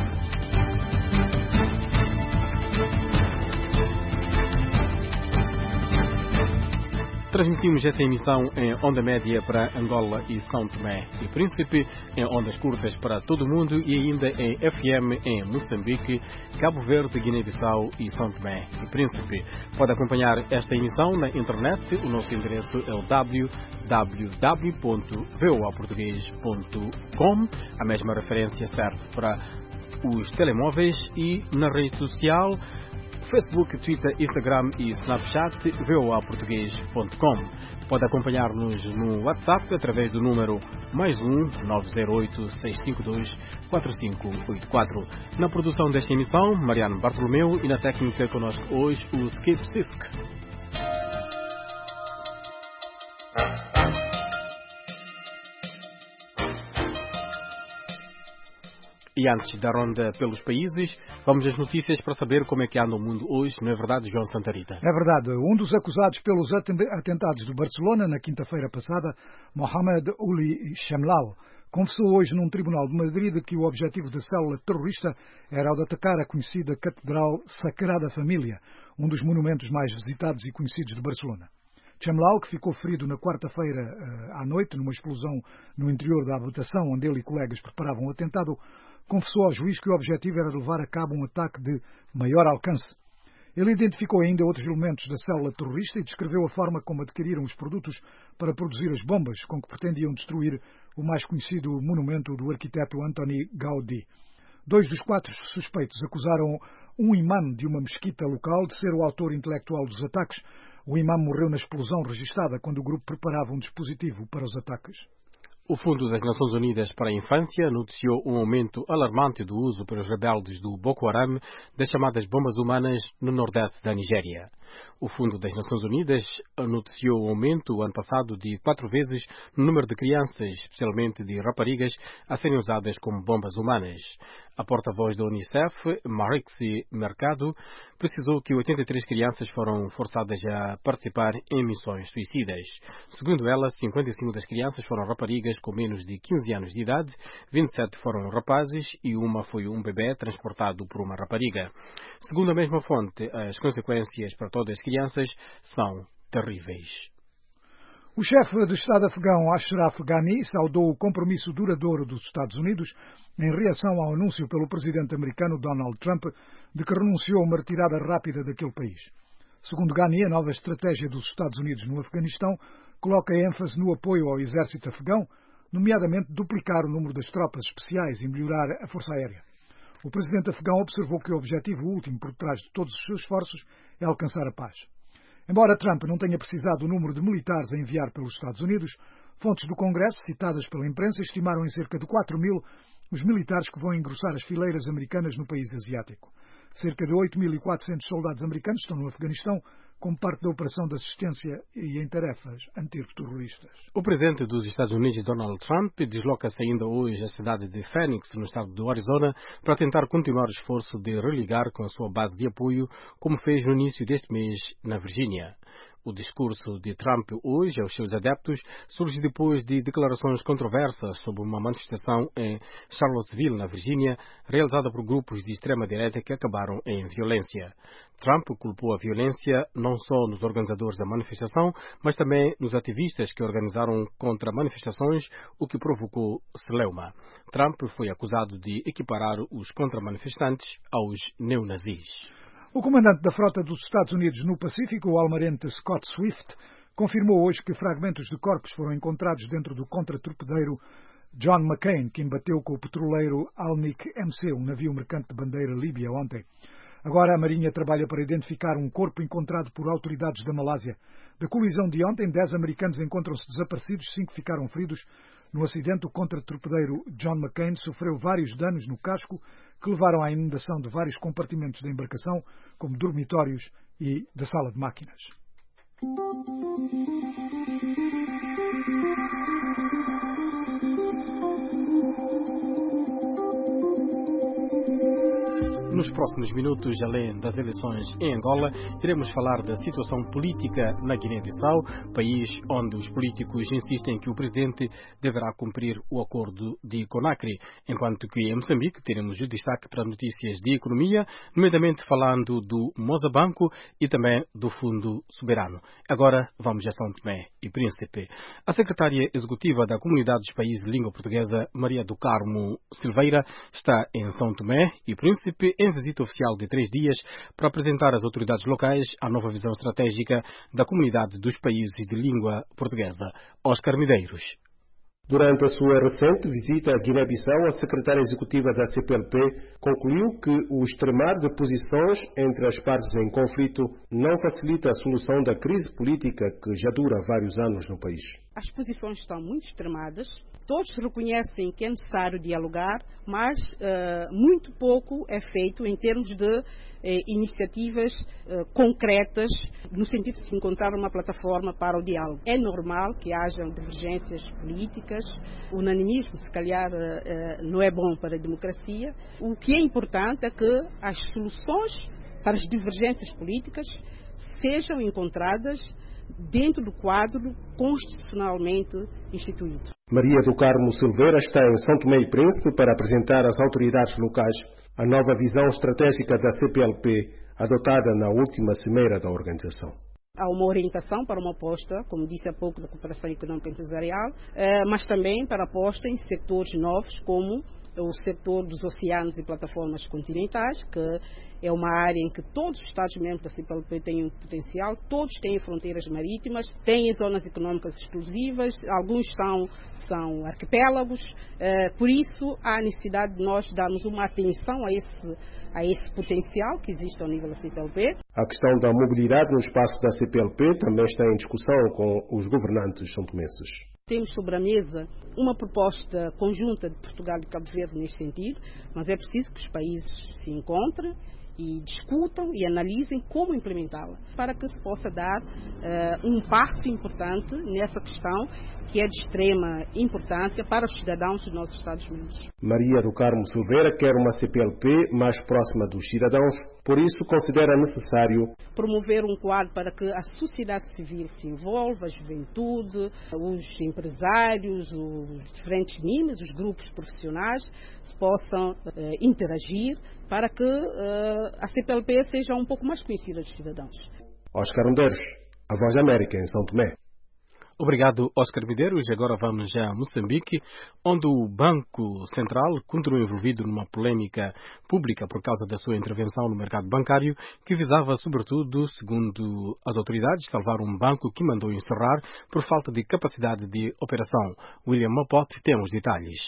Speaker 3: Transmitimos esta emissão em onda média para Angola e São Tomé e Príncipe, em ondas curtas para todo o mundo e ainda em F M em Moçambique, Cabo Verde, Guiné-Bissau e São Tomé e Príncipe. Pode acompanhar esta emissão na internet. O nosso endereço é o w w w ponto voa português ponto com. A mesma referência serve para os telemóveis e na rede social Facebook, Twitter, Instagram e Snapchat, voa português ponto com. Pode acompanhar-nos no WhatsApp através do número mais um nove zero oito seis cinco dois quatro cinco oito quatro. Na produção desta emissão, Mariano Bartolomeu, e na técnica conosco hoje o Skip Sisk. E antes da ronda pelos países, vamos às notícias para saber como é que anda o mundo hoje, não é verdade, João Santarita?
Speaker 2: É verdade. Um dos acusados pelos atentados de Barcelona na quinta-feira passada, Mohamed Ould Chemail, confessou hoje num tribunal de Madrid que o objetivo da célula terrorista era o de atacar a conhecida Catedral Sagrada Família, um dos monumentos mais visitados e conhecidos de Barcelona. Chemail, que ficou ferido na quarta-feira à noite numa explosão no interior da habitação onde ele e colegas preparavam o atentado, confessou ao juiz que o objetivo era de levar a cabo um ataque de maior alcance. Ele identificou ainda outros elementos da célula terrorista e descreveu a forma como adquiriram os produtos para produzir as bombas com que pretendiam destruir o mais conhecido monumento do arquiteto Antoni Gaudí. Dois dos quatro suspeitos acusaram um imã de uma mesquita local de ser o autor intelectual dos ataques. O imã morreu na explosão registada quando o grupo preparava um dispositivo para os ataques.
Speaker 3: O Fundo das Nações Unidas para a Infância noticiou um aumento alarmante do uso pelos rebeldes do Boko Haram das chamadas bombas humanas no nordeste da Nigéria. O Fundo das Nações Unidas noticiou um aumento ano passado de quatro vezes no número de crianças, especialmente de raparigas, a serem usadas como bombas humanas. A porta-voz da Unicef, Marixie Mercado, precisou que oitenta e três crianças foram forçadas a participar em missões suicidas. Segundo ela, cinquenta e cinco das crianças foram raparigas com menos de quinze anos de idade, vinte e sete foram rapazes e uma foi um bebê transportado por uma rapariga. Segundo a mesma fonte, as consequências para todas as crianças são terríveis.
Speaker 2: O chefe de Estado afegão Ashraf Ghani saudou o compromisso duradouro dos Estados Unidos em reação ao anúncio pelo presidente americano Donald Trump de que renunciou a uma retirada rápida daquele país. Segundo Ghani, a nova estratégia dos Estados Unidos no Afeganistão coloca ênfase no apoio ao exército afegão, nomeadamente duplicar o número das tropas especiais e melhorar a força aérea. O presidente afegão observou que o objetivo último por trás de todos os seus esforços é alcançar a paz. Embora Trump não tenha precisado do número de militares a enviar pelos Estados Unidos, fontes do Congresso, citadas pela imprensa, estimaram em cerca de quatro mil os militares que vão engrossar as fileiras americanas no país asiático. Cerca de oito mil e quatrocentos soldados americanos estão no Afeganistão como parte da operação de assistência e em tarefas antiterroristas.
Speaker 3: O presidente dos Estados Unidos, Donald Trump, desloca-se ainda hoje à cidade de Phoenix, no estado do Arizona, para tentar continuar o esforço de religar com a sua base de apoio, como fez no início deste mês na Virgínia. O discurso de Trump hoje aos seus adeptos surge depois de declarações controversas sobre uma manifestação em Charlottesville, na Virgínia, realizada por grupos de extrema-direita que acabaram em violência. Trump culpou a violência não só nos organizadores da manifestação, mas também nos ativistas que organizaram contra manifestações, o que provocou celeuma. Trump foi acusado de equiparar os contra-manifestantes aos neonazis.
Speaker 2: O comandante da frota dos Estados Unidos no Pacífico, o almirante Scott Swift, confirmou hoje que fragmentos de corpos foram encontrados dentro do contratorpedeiro John McCain, que embateu com o petroleiro Alnic M C, um navio mercante de bandeira líbia, ontem. Agora a Marinha trabalha para identificar um corpo encontrado por autoridades da Malásia. Da colisão de ontem, dez americanos encontram-se desaparecidos, cinco ficaram feridos. No acidente, o contratorpedeiro John McCain sofreu vários danos no casco que levaram à inundação de vários compartimentos da embarcação, como dormitórios e da sala de máquinas.
Speaker 3: Nos próximos minutos, além das eleições em Angola, iremos falar da situação política na Guiné-Bissau, país onde os políticos insistem que o presidente deverá cumprir o acordo de Conakry, enquanto que em Moçambique teremos o destaque para notícias de economia, nomeadamente falando do Mozabanco e também do Fundo Soberano. Agora vamos a São Tomé e Príncipe. A secretária executiva da Comunidade dos Países de Língua Portuguesa, Maria do Carmo Silveira, está em São Tomé e Príncipe em visita oficial de três dias para apresentar às autoridades locais a nova visão estratégica da Comunidade dos Países de Língua Portuguesa. Oscar Medeiros.
Speaker 5: Durante a sua recente visita à Guiné-Bissau, a secretária executiva da C P L P concluiu que o extremar de posições entre as partes em conflito não facilita a solução da crise política que já dura vários anos no país.
Speaker 7: As posições estão muito extremadas, todos reconhecem que é necessário dialogar, mas uh, muito pouco é feito em termos de eh, iniciativas uh, concretas, no sentido de se encontrar uma plataforma para o diálogo. É normal que hajam divergências políticas, o unanimismo, se calhar, uh, uh, não é bom para a democracia. O que é importante é que as soluções para as divergências políticas sejam encontradas dentro do quadro constitucionalmente instituído.
Speaker 5: Maria do Carmo Silveira está em São Tomé e Príncipe para apresentar às autoridades locais a nova visão estratégica da C P L P, adotada na última cimeira da organização.
Speaker 7: Há uma orientação para uma aposta, como disse há pouco, da cooperação econômica empresarial, mas também para aposta em setores novos, como o setor dos oceanos e plataformas continentais, que é uma área em que todos os Estados-membros da C P L P têm um potencial, todos têm fronteiras marítimas, têm zonas econômicas exclusivas, alguns são, são arquipélagos, eh, por isso há necessidade de nós darmos uma atenção a esse, a esse potencial que existe ao nível da C P L P.
Speaker 5: A questão da mobilidade no espaço da C P L P também está em discussão com os governantes são-tomenses.
Speaker 7: Temos sobre a mesa uma proposta conjunta de Portugal e Cabo Verde neste sentido, mas é preciso que os países se encontrem e discutam e analisem como implementá-la, para que se possa dar uh, um passo importante nessa questão que é de extrema importância para os cidadãos dos nossos Estados-membros.
Speaker 5: Maria do Carmo Silveira quer uma C P L P mais próxima dos cidadãos, por isso considera necessário
Speaker 7: promover um quadro para que a sociedade civil se envolva, a juventude, os empresários, os diferentes níveis, os grupos profissionais se possam uh, interagir para que uh, a C P L P seja um pouco mais conhecida dos cidadãos.
Speaker 5: Oscar Medeiros, a Voz da América, em São Tomé.
Speaker 3: Obrigado, Oscar Medeiros. Agora vamos a Moçambique, onde o Banco Central continua envolvido numa polêmica pública por causa da sua intervenção no mercado bancário, que visava, sobretudo, segundo as autoridades, salvar um banco que mandou encerrar por falta de capacidade de operação. William Mapote tem os detalhes.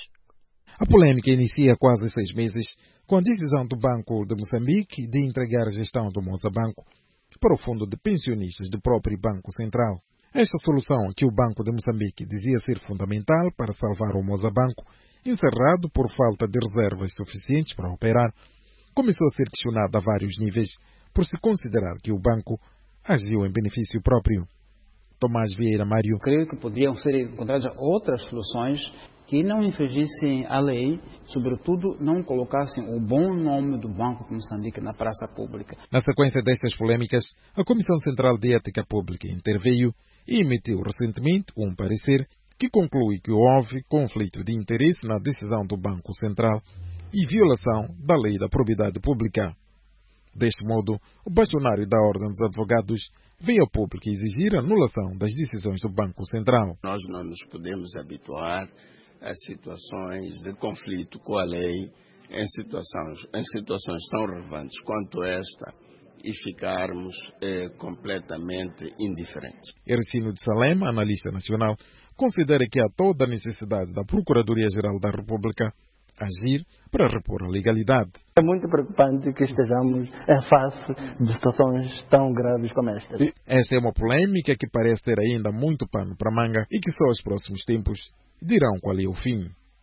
Speaker 9: A polêmica inicia há quase seis meses com a decisão do Banco de Moçambique de entregar a gestão do Mozabanco para o fundo de pensionistas do próprio Banco Central. Esta solução, que o Banco de Moçambique dizia ser fundamental para salvar o Mozabanco, encerrado por falta de reservas suficientes para operar, começou a ser questionada a vários níveis por se considerar que o banco agiu em benefício próprio. Tomás Vieira Mário.
Speaker 24: Creio que poderiam ser encontradas outras soluções que não infringissem a lei, sobretudo não colocassem o bom nome do Banco de Moçambique na praça pública.
Speaker 9: Na sequência destas polêmicas, a Comissão Central de Ética Pública interveio e emitiu recentemente um parecer que conclui que houve conflito de interesse na decisão do Banco Central e violação da lei da probidade pública. Deste modo, o bastonário da Ordem dos Advogados veio ao público exigir a anulação das decisões do Banco Central.
Speaker 25: Nós não nos podemos habituar a situações de conflito com a lei em situações, em situações tão relevantes quanto esta, e ficarmos eh, completamente indiferentes.
Speaker 9: Ercino de Salem, analista nacional, considera que há toda a necessidade da Procuradoria-Geral da República agir para repor a legalidade.
Speaker 8: É muito preocupante que estejamos em face de situações tão graves como esta.
Speaker 9: Esta é uma polêmica que parece ter ainda muito pano para manga e que só os próximos tempos dirão qual é o fim.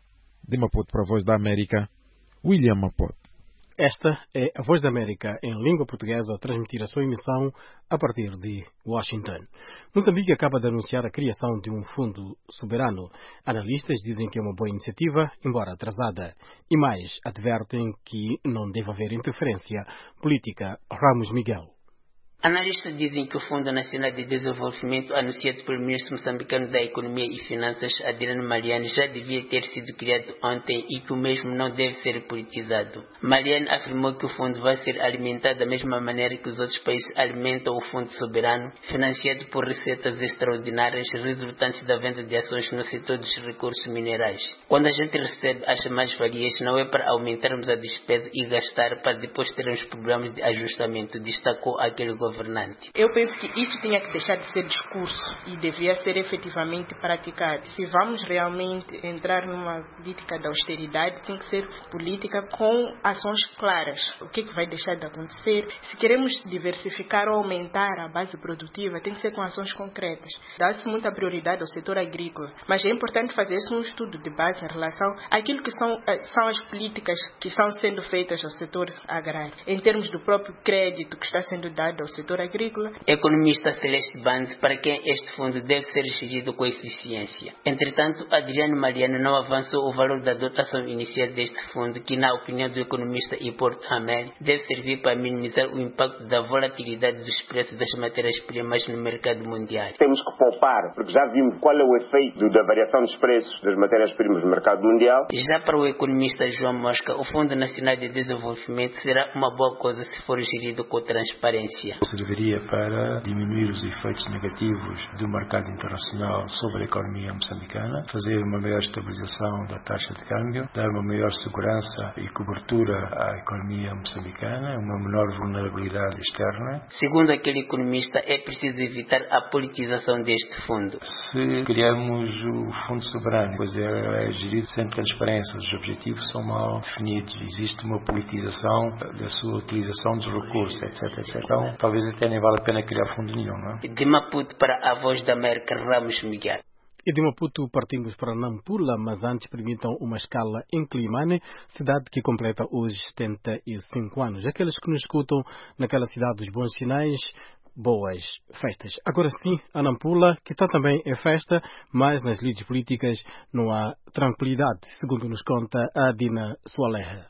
Speaker 9: De Maputo para a Voz da América, William Maputo.
Speaker 3: Esta é a Voz da América em língua portuguesa a transmitir a sua emissão a partir de Washington. Moçambique acaba de anunciar a criação de um fundo soberano. Analistas dizem que é uma boa iniciativa, embora atrasada. E mais, advertem que não deve haver interferência política. Ramos Miguel.
Speaker 10: Analistas dizem que o Fundo Nacional de Desenvolvimento, anunciado pelo ministro moçambicano da Economia e Finanças, Adriano Mariano, já devia ter sido criado ontem e que o mesmo não deve ser politizado. Mariano afirmou que o fundo vai ser alimentado da mesma maneira que os outros países alimentam o Fundo Soberano, financiado por receitas extraordinárias resultantes da venda de ações no setor dos recursos minerais. Quando a gente recebe as mais-valias, não é para aumentarmos a despesa e gastar para depois termos problemas de ajustamento, destacou aquele governante.
Speaker 11: Eu penso que isso tinha que deixar de ser discurso e devia ser efetivamente praticado. Se vamos realmente entrar numa política de austeridade, tem que ser política com ações claras. O que, é que vai deixar de acontecer? Se queremos diversificar ou aumentar a base produtiva, tem que ser com ações concretas. Dá-se muita prioridade ao setor agrícola, mas é importante fazer-se um estudo de base em relação àquilo que são, são as políticas que estão sendo feitas ao setor agrário, em termos do próprio crédito que está sendo dado ao setor agrícola.
Speaker 10: Economista Celeste Bandes, para quem este fundo deve ser gerido com eficiência. Entretanto, Adriano Mariano não avançou o valor da dotação inicial deste fundo, que, na opinião do economista Iporto Hamel, deve servir para minimizar o impacto da volatilidade dos preços das matérias-primas no mercado mundial.
Speaker 12: Temos que poupar, porque já vimos qual é o efeito da variação dos preços das matérias-primas no mercado mundial.
Speaker 10: Já para o economista João Mosca, o Fundo Nacional de Desenvolvimento será uma boa coisa se for gerido com transparência.
Speaker 13: Serviria para diminuir os efeitos negativos do mercado internacional sobre a economia moçambicana, fazer uma maior estabilização da taxa de câmbio, dar uma maior segurança e cobertura à economia moçambicana, uma menor vulnerabilidade externa.
Speaker 10: Segundo aquele economista, é preciso evitar a politização deste fundo.
Speaker 13: Se criarmos o Fundo Soberano, pois é, é gerido sem transparência, os objetivos são mal definidos, existe uma politização da sua utilização dos recursos, etc, etcétera. Então, talvez até nem vale a pena criar fundo nenhum, não é?
Speaker 10: De Maputo para a Voz da América, Ramos Miguel.
Speaker 3: E de Maputo partimos para Nampula, mas antes permitam uma escala em Climane, cidade que completa hoje setenta e cinco anos. Aqueles que nos escutam naquela cidade dos bons sinais, boas festas. Agora sim, a Nampula, que está também em festa, mas nas lides políticas não há tranquilidade, segundo nos conta a Dina Sualeha.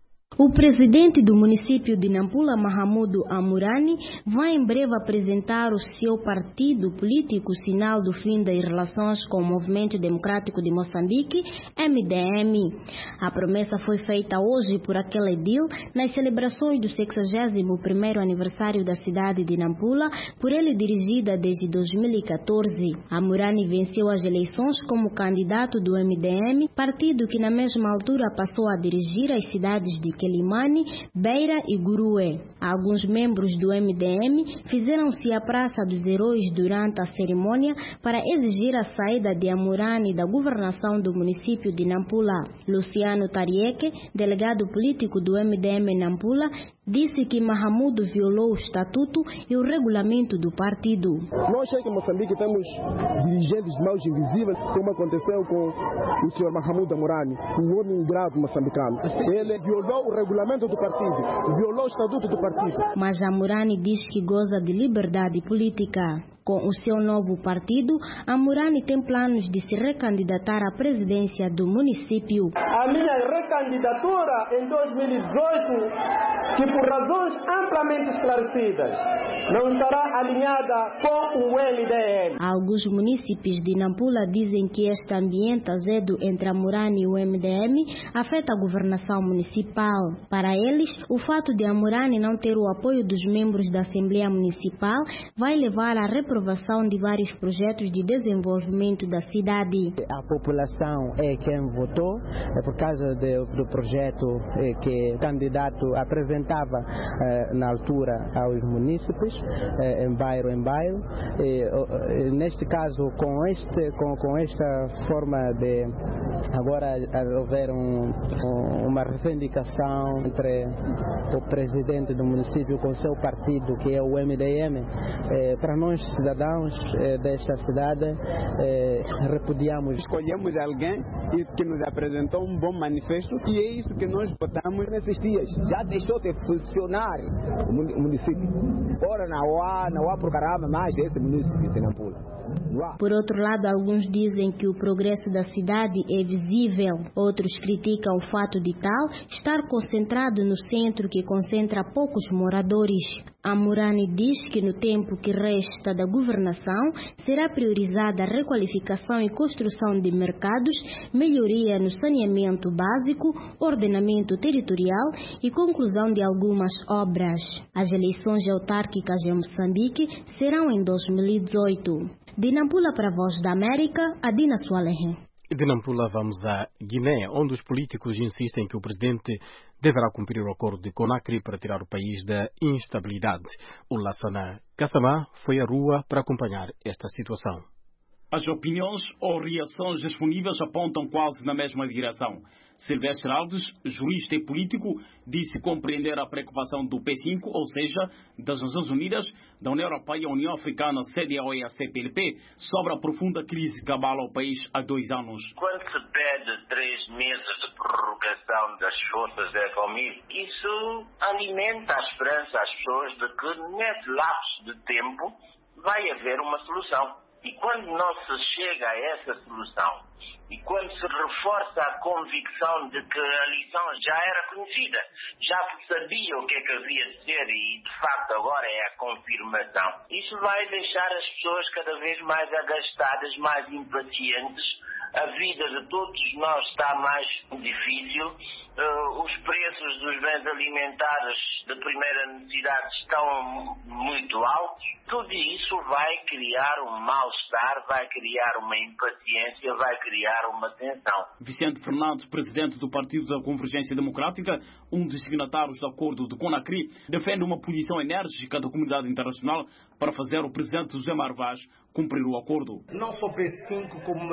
Speaker 26: O presidente do município de Nampula, Mahamudu Amurani, vai em breve apresentar o seu partido político, sinal do fim das relações com o Movimento Democrático de Moçambique, M D M. A promessa foi feita hoje por aquele edil nas celebrações do sexagésimo primeiro aniversário da cidade de Nampula, por ele dirigida desde dois mil e catorze. Amurani venceu as eleições como candidato do M D M, partido que na mesma altura passou a dirigir as cidades de Quelimane, Beira e Gurue. Alguns membros do M D M fizeram-se à Praça dos Heróis durante a cerimônia para exigir a saída de Amurani da governação do município de Nampula. Luciano Tarieke, delegado político do M D M em Nampula, disse que Mahamudu violou o estatuto e o regulamento do partido.
Speaker 27: Nós aqui em Moçambique temos dirigentes de mãos invisíveis, como aconteceu com o senhor Mahamudu Amurani, um homem ingrato moçambicano. Ele violou o regulamento do partido, violou o estatuto do partido.
Speaker 26: Mas Amurani diz que goza de liberdade política. Com o seu novo partido, Amurani tem planos de se recandidatar à presidência do município.
Speaker 27: A minha recandidatura em dois mil e dezoito, que por razões amplamente esclarecidas, não estará alinhada com o M D M.
Speaker 26: Alguns munícipes de Nampula dizem que este ambiente azedo entre Amurani e o M D M afeta a governação municipal. Para eles, o fato de Amurani não ter o apoio dos membros da Assembleia Municipal vai levar à reprovação de vários projetos de desenvolvimento da cidade.
Speaker 28: A população é quem votou, é por causa do
Speaker 1: do, do projeto eh, que o candidato apresentava eh, na altura aos munícipes, eh, em bairro em bairro. E, neste caso, com, este, com, com esta forma de agora haver um, um, uma reivindicação entre o presidente do município com seu partido, que é o M D M, eh, para nós cidadãos eh, desta cidade, eh, repudiamos.
Speaker 4: Escolhemos alguém que nos apresentou um bom manifesto e é isso que nós votamos nesses dias. Já deixou de funcionar o município. Ora não há, não há programa mais desse município de Nampula.
Speaker 26: Por outro lado, alguns dizem que o progresso da cidade é visível. Outros criticam o fato de tal estar concentrado no centro, que concentra poucos moradores. Amurani diz que no tempo que resta da governação será priorizada a requalificação e construção de mercados, melhoria no saneamento básico, ordenamento territorial e conclusão de algumas obras. As eleições autárquicas em Moçambique serão em dois mil e dezoito. De Nampula para a Voz da América, Adina Sualehe.
Speaker 3: De Nampula vamos à Guiné, onde os políticos insistem que o presidente deverá cumprir o acordo de Conakry para tirar o país da instabilidade. O Lassana Kassamá foi à rua para acompanhar esta situação.
Speaker 14: As opiniões ou reações disponíveis apontam quase na mesma direção. Silvestre Alves, jurista e político, disse compreender a preocupação do P cinco, ou seja, das Nações Unidas, da União Europeia, União Africana, C D A O e a C P L P, sobre a profunda crise que abala o país há dois anos.
Speaker 15: Quando se pede três meses de prorrogação das forças da ECOMIG, isso alimenta a esperança às pessoas de que nesse lapso de tempo vai haver uma solução. E quando não se chega a essa solução, e quando se reforça a convicção de que a lição já era conhecida, já se sabia o que é que havia de ser e de facto agora é a confirmação, isso vai deixar as pessoas cada vez mais agastadas, mais impacientes, a vida de todos nós está mais difícil, uh, os preços dos bens alimentares de primeira necessidade estão muito altos. Tudo isso vai criar um mal-estar, vai criar uma impaciência, vai criar uma tensão.
Speaker 14: Vicente Fernandes, presidente do Partido da Convergência Democrática, um dos signatários do acordo de Conakry, defende uma posição enérgica da comunidade internacional para fazer o presidente José Marvaz cumprir o acordo.
Speaker 16: Não só o P cinco, como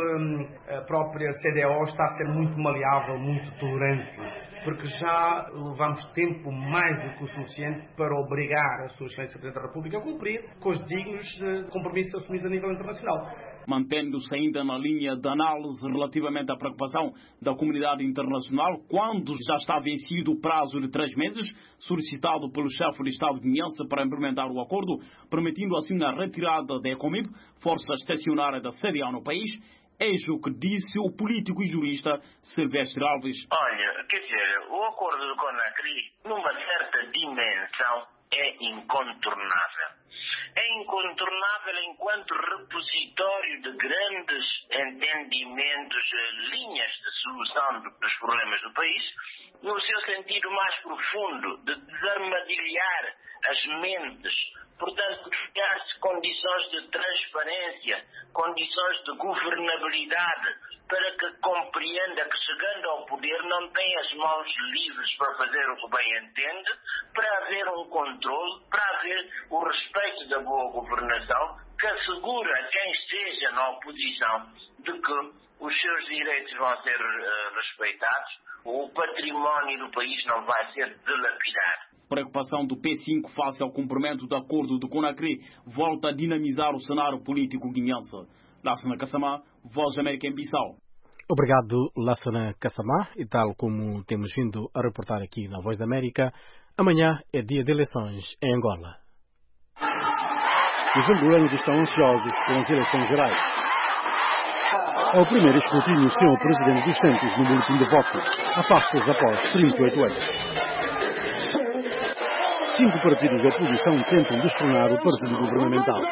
Speaker 16: a própria C D A O está a ser muito maleável, muito tolerante, porque já levamos tempo mais do que o suficiente para obrigar a sua Excelência Presidente da República a cumprir com os dignos compromissos assumidos a nível internacional.
Speaker 14: Mantendo-se ainda na linha de análise relativamente à preocupação da comunidade internacional, quando já está vencido o prazo de três meses, solicitado pelo chefe de Estado guineense para implementar o acordo, permitindo assim a retirada da ECOMIG, força estacionária da C D A O no país. Eis o que disse o político e jurista Silvestre Alves.
Speaker 15: Olha, quer dizer, o acordo de Conakry, numa certa dimensão, é incontornável. É incontornável enquanto repositório de grandes entendimentos, linhas de solução dos problemas do país, no seu sentido mais profundo de desarmadilhar as mentes, portanto, criar-se condições de transparência, condições de governabilidade, para que compreenda que, chegando ao poder, não tem as mãos livres para fazer o que bem entende, para haver um controle, para haver o respeito da boa governação, que assegura a quem esteja na oposição de que os seus direitos vão ser uh, respeitados, o património do país não vai ser dilapidado.
Speaker 14: Preocupação do P cinco face ao cumprimento do acordo de Conakry volta a dinamizar o cenário político guineense. Lassana Kassamá, Voz da América em Bissau.
Speaker 3: Obrigado, Lassana Kassamá. E tal como temos vindo a reportar aqui na Voz da América, amanhã é dia de eleições em Angola.
Speaker 17: Os angolanos estão ansiosos com as eleições gerais. Ao primeiro escrutínio, o senhor Presidente dos Santos no boletim de voto, afasta-se após trinta e oito anos. Cinco partidos da oposição tentam destronar o partido governamental.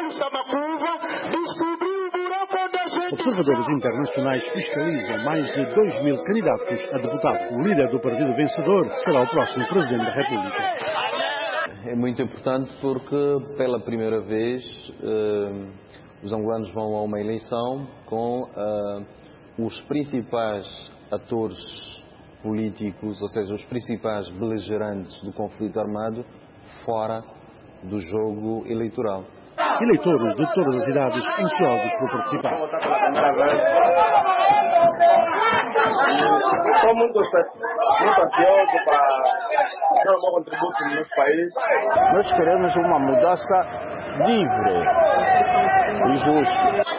Speaker 17: Observadores internacionais fiscalizam mais de dois mil candidatos a deputado. O líder do partido vencedor será o próximo Presidente da República.
Speaker 18: É muito importante porque, pela primeira vez, eh, os angolanos vão a uma eleição com eh, os principais atores políticos, ou seja, os principais beligerantes do conflito armado, fora do jogo eleitoral.
Speaker 17: Eleitores de todas as idades ansiosos por participar.
Speaker 27: Estou muito, muito ansioso para dar um bom contributo no nosso país.
Speaker 2: Nós queremos uma mudança livre e justa.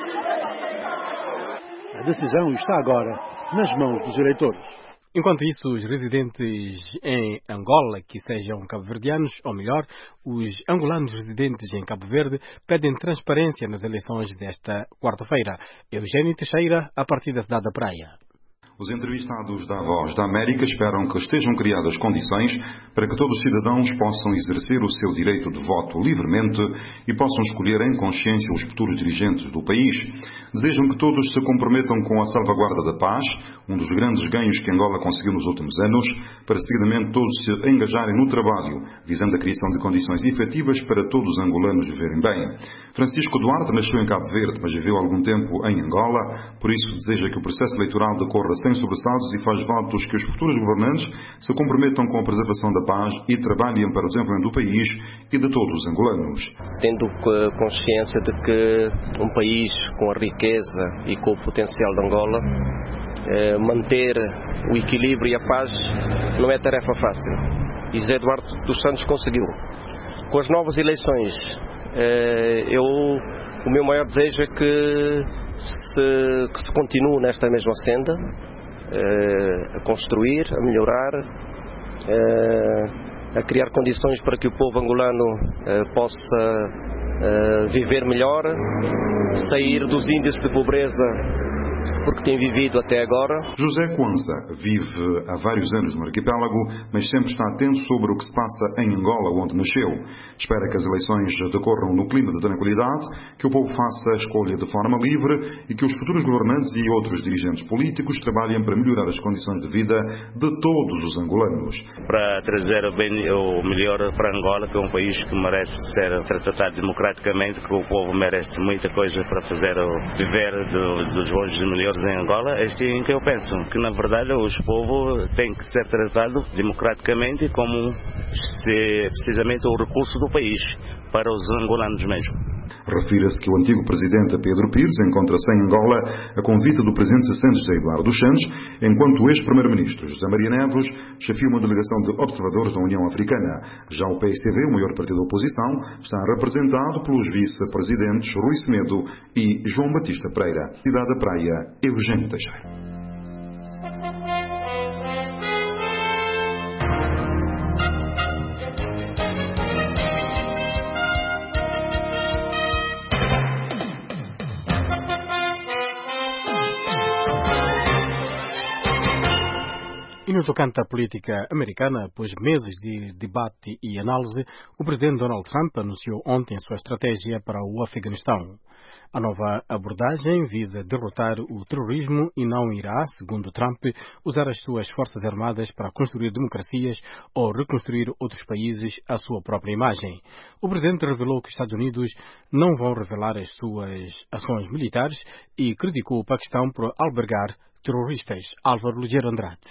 Speaker 17: A decisão está agora nas mãos dos eleitores.
Speaker 3: Enquanto isso, os residentes em Angola, que sejam cabo-verdianos, ou melhor, os angolanos residentes em Cabo Verde, pedem transparência nas eleições desta quarta-feira. Eugênio Teixeira, a partir da cidade da Praia.
Speaker 6: Os entrevistados da Voz da América esperam que estejam criadas condições para que todos os cidadãos possam exercer o seu direito de voto livremente e possam escolher em consciência os futuros dirigentes do país. Desejam que todos se comprometam com a salvaguarda da paz, um dos grandes ganhos que Angola conseguiu nos últimos anos, para seguidamente todos se engajarem no trabalho, visando a criação de condições efetivas para todos os angolanos viverem bem. Francisco Duarte nasceu em Cabo Verde, mas viveu algum tempo em Angola, por isso deseja que o processo eleitoral decorra sem sobressaltos e faz votos que os futuros governantes se comprometam com a preservação da paz e trabalhem para o desenvolvimento do país e de todos os angolanos.
Speaker 19: Tendo consciência de que um país com a riqueza e com o potencial de Angola, eh, manter o equilíbrio e a paz não é tarefa fácil. E José Eduardo dos Santos conseguiu. Com as novas eleições, eh, eu, o meu maior desejo é que se, que se continue nesta mesma senda, a construir, a melhorar, a criar condições para que o povo angolano possa viver melhor, sair dos índices de pobreza porque tem vivido até agora.
Speaker 6: José Kwanza vive há vários anos no arquipélago, mas sempre está atento sobre o que se passa em Angola, onde nasceu. Espera que as eleições decorram no clima de tranquilidade, que o povo faça a escolha de forma livre e que os futuros governantes e outros dirigentes políticos trabalhem para melhorar as condições de vida de todos os angolanos.
Speaker 20: Para trazer o, bem, o melhor para Angola, que é um país que merece ser tratado democraticamente, que o povo merece muita coisa para fazer o viver do, dos bons e melhores em Angola. É assim que eu penso, que na verdade os povos têm que ser tratados democraticamente como se, precisamente o recurso do país para os angolanos mesmo.
Speaker 6: Refira-se que o antigo presidente Pedro Pires encontra-se em Angola a convite do presidente Santos José Eduardo dos Santos, enquanto o ex-primeiro-ministro José Maria Neves chefia uma delegação de observadores da União Africana. Já o P S D B, o maior partido da oposição, está representado pelos vice-presidentes Rui Semedo e João Batista Pereira. Cidade da Praia, Eugênio Teixeira.
Speaker 3: E no tocante à política americana, após meses de debate e análise, o presidente Donald Trump anunciou ontem a sua estratégia para o Afeganistão. A nova abordagem visa derrotar o terrorismo e não irá, segundo Trump, usar as suas forças armadas para construir democracias ou reconstruir outros países à sua própria imagem. O presidente revelou que os Estados Unidos não vão revelar as suas ações militares e criticou o Paquistão por albergar terroristas. Álvaro Ligeiro Andrade.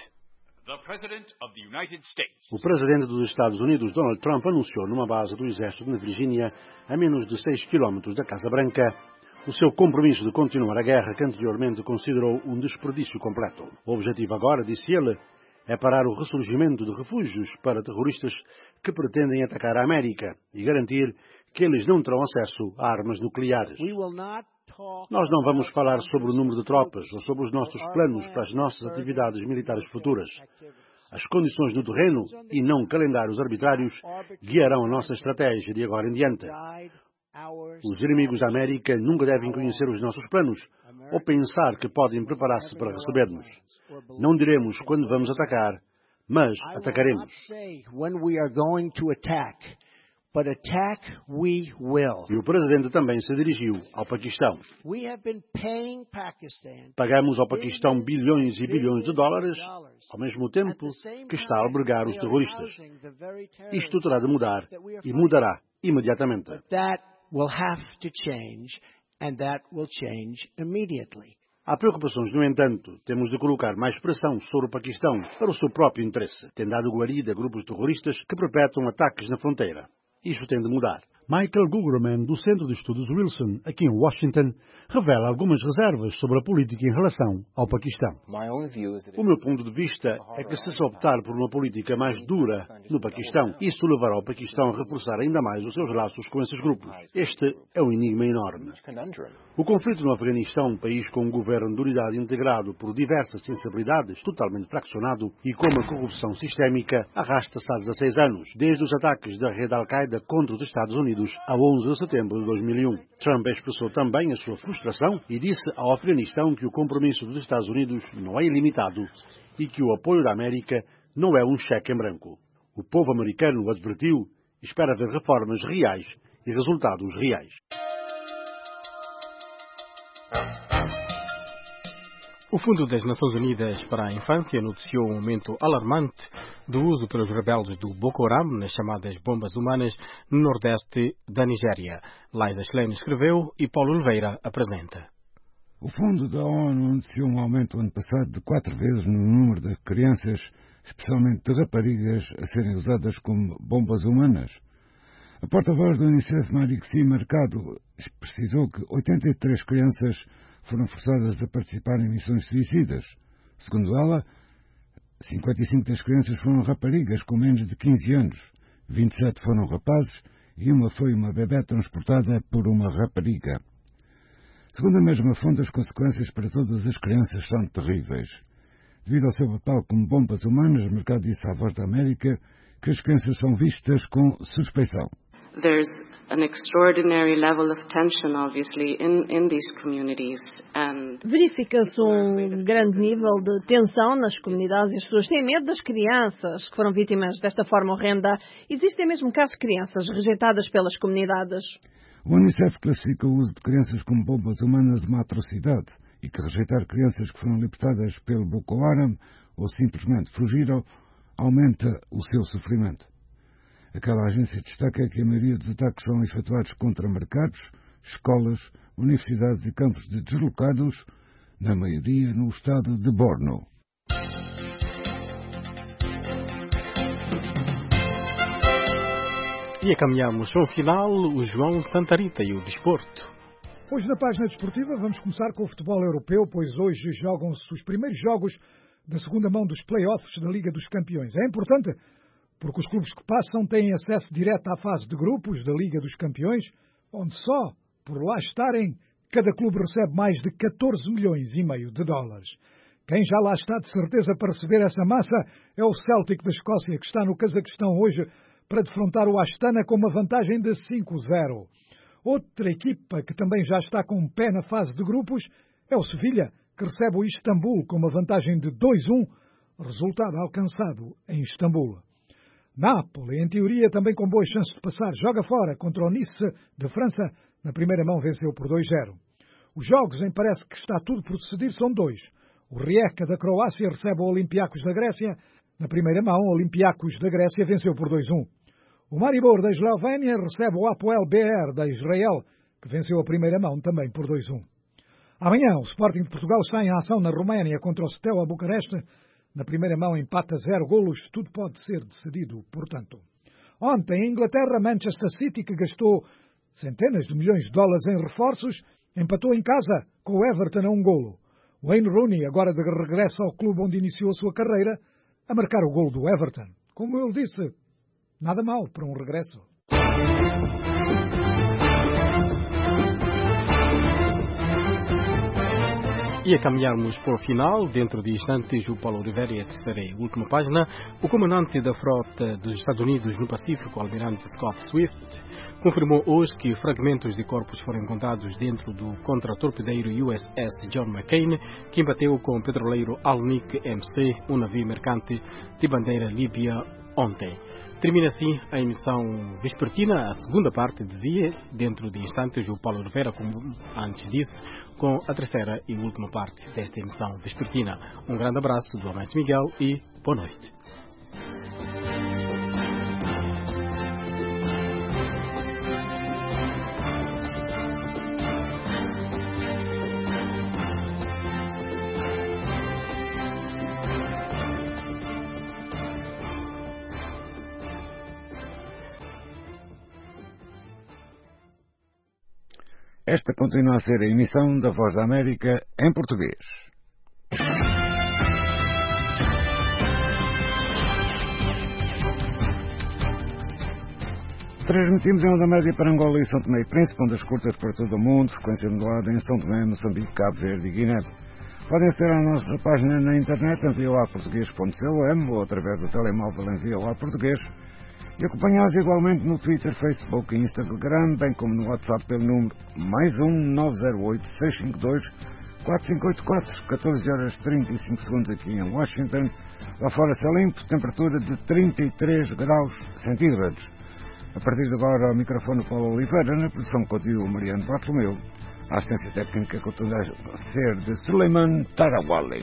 Speaker 17: O presidente dos Estados Unidos, Donald Trump, anunciou numa base do exército na Virgínia, a menos de seis quilómetros da Casa Branca, o seu compromisso de continuar a guerra que anteriormente considerou um desperdício completo. O objetivo agora, disse ele, é parar o ressurgimento de refúgios para terroristas que pretendem atacar a América e garantir que eles não terão acesso a armas nucleares. Nós não vamos falar sobre o número de tropas ou sobre os nossos planos para as nossas atividades militares futuras. As condições do terreno e não calendários arbitrários guiarão a nossa estratégia de agora em diante. Os inimigos da América nunca devem conhecer os nossos planos ou pensar que podem preparar-se para receber-nos. Não diremos quando vamos atacar, mas atacaremos.
Speaker 21: But attack we will.
Speaker 17: E o presidente também se dirigiu ao Paquistão.
Speaker 21: We have been paying Pakistan
Speaker 17: Pagamos ao Paquistão bilhões e bilhões de dólares, ao mesmo tempo que está a albergar os terroristas. Isto terá de mudar e mudará imediatamente.
Speaker 21: But that will have to change, and that will change immediately.
Speaker 17: Há preocupações, no entanto. Temos de colocar mais pressão sobre o Paquistão para o seu próprio interesse. Tem dado guarida a grupos terroristas que perpetram ataques na fronteira. Isto tem de mudar. Michael Gugerman, do Centro de Estudos Wilson, aqui em Washington, revela algumas reservas sobre a política em relação ao Paquistão. O meu ponto de vista é que se se optar por uma política mais dura no Paquistão, isso levará o Paquistão a reforçar ainda mais os seus laços com esses grupos. Este é um enigma enorme. O conflito no Afeganistão, um país com um governo de unidade integrado por diversas sensibilidades, totalmente fraccionado e com uma corrupção sistémica, arrasta-se há dezasseis anos, desde os ataques da rede Al-Qaeda contra os Estados Unidos a onze de setembro de dois mil e um. Trump expressou também a sua frustração e disse ao Afeganistão que o compromisso dos Estados Unidos não é ilimitado e que o apoio da América não é um cheque em branco. O povo americano advertiu e espera ver reformas reais e resultados reais.
Speaker 3: O Fundo das Nações Unidas para a Infância noticiou um aumento alarmante do uso pelos rebeldes do Boko Haram nas chamadas bombas humanas no nordeste da Nigéria. Laisa Schlene escreveu e Paulo Oliveira apresenta.
Speaker 5: O Fundo da ONU noticiou um aumento ano passado de quatro vezes no número de crianças, especialmente de raparigas, a serem usadas como bombas humanas. A porta-voz do Unicef, Marixi Mercado, precisou que oitenta e três crianças foram forçadas a participar em missões suicidas. Segundo ela, cinquenta e cinco das crianças foram raparigas com menos de quinze anos, vinte e sete foram rapazes e uma foi uma bebé transportada por uma rapariga. Segundo a mesma fonte, as consequências para todas as crianças são terríveis. Devido ao seu papel como bombas humanas, o mercado disse à Voz da América que as crianças são vistas com suspeição.
Speaker 7: There's an extraordinary level of tension, obviously, in, in these communities. And
Speaker 8: verifica-se um grande nível de tensão nas comunidades e as pessoas têm medo das crianças que foram vítimas desta forma horrenda. Existem mesmo casos de crianças rejeitadas pelas comunidades.
Speaker 5: O Unicef classifica o uso de crianças como bombas humanas uma atrocidade e que rejeitar crianças que foram libertadas pelo Boko Haram ou simplesmente fugiram aumenta o seu sofrimento. Aquela agência destaca que a maioria dos ataques são efetuados contra mercados, escolas, universidades e campos de deslocados, na maioria no estado de Borno.
Speaker 3: E caminhamos ao final, o João Santarita e o desporto.
Speaker 22: Hoje na página desportiva vamos começar com o futebol europeu, pois hoje jogam-se os primeiros jogos da segunda mão dos play-offs da Liga dos Campeões. É importante porque os clubes que passam têm acesso direto à fase de grupos da Liga dos Campeões, onde só por lá estarem, cada clube recebe mais de catorze milhões e meio de dólares. Quem já lá está de certeza para receber essa massa é o Celtic da Escócia, que está no Cazaquistão hoje para defrontar o Astana com uma vantagem de cinco a zero. Outra equipa que também já está com um pé na fase de grupos é o Sevilha, que recebe o Istambul com uma vantagem de dois a um, resultado alcançado em Istambul. Nápoles, em teoria, também com boas chances de passar, joga fora contra o Nice de França. Na primeira mão venceu por dois a zero. Os jogos em parece que está tudo por decidir são dois. O Rijeka da Croácia recebe o Olympiacos da Grécia. Na primeira mão, o Olympiacos da Grécia venceu por dois a um. O Maribor da Eslovénia recebe o Apoel B R da Israel, que venceu a primeira mão também por dois a um. Amanhã, o Sporting de Portugal está em ação na Roménia contra o Steaua Bucareste. Na primeira mão, empata zero golos. Tudo pode ser decidido, portanto. Ontem, em Inglaterra, Manchester City, que gastou centenas de milhões de dólares em reforços, empatou em casa com o Everton a um golo. Wayne Rooney, agora de regresso ao clube onde iniciou a sua carreira, a marcar o golo do Everton. Como eu disse, nada mal para um regresso.
Speaker 3: E a caminharmos para o final, dentro de instantes, o Paulo Oliveira e a terceira e última página, o comandante da frota dos Estados Unidos no Pacífico, o almirante Scott Swift, confirmou hoje que fragmentos de corpos foram encontrados dentro do contra-torpedeiro U S S John McCain, que embateu com o petroleiro Al-Nik M C, um navio mercante de bandeira líbia, ontem. Termina assim a emissão vespertina, a segunda parte, dizia, dentro de instantes, o Paulo Oliveira, como antes disse, com a terceira e última parte desta emissão vespertina. Um grande abraço do Amancio Miguel e boa noite.
Speaker 5: Esta continua a ser a emissão da Voz da América em português. Transmitimos em onda média para Angola e São Tomé e Príncipe, ondas curtas para todo o mundo, frequência modulada em São Tomé, Moçambique, Cabo Verde e Guiné. Podem aceder à nossa página na internet em voa português ponto com ou através do telemóvel em voa português e acompanhar-nos igualmente no Twitter, Facebook e Instagram, bem como no WhatsApp pelo número mais um nove zero oito seis cinco dois quatro cinco oito quatro, catorze horas e trinta e cinco segundos aqui em Washington. Lá fora está limpo, temperatura de trinta e três graus centígrados. A partir de agora, ao microfone Paulo Oliveira, na produção continua Mariano Bartolomeu, a assistência técnica continua a ser de Suleiman Tarawali.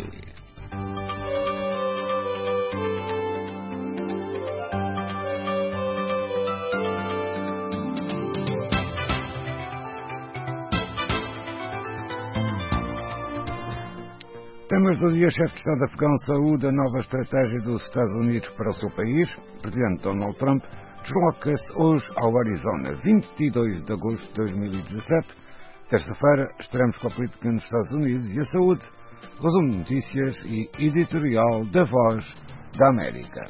Speaker 5: Temas do dia: chefe de Estado afegão saúda a nova estratégia dos Estados Unidos para o seu país. O presidente Donald Trump desloca-se hoje ao Arizona, vinte e dois de agosto de dois mil e dezassete. Terça-feira estaremos com a política nos Estados Unidos e a saúde, resumo de notícias e editorial da Voz da América.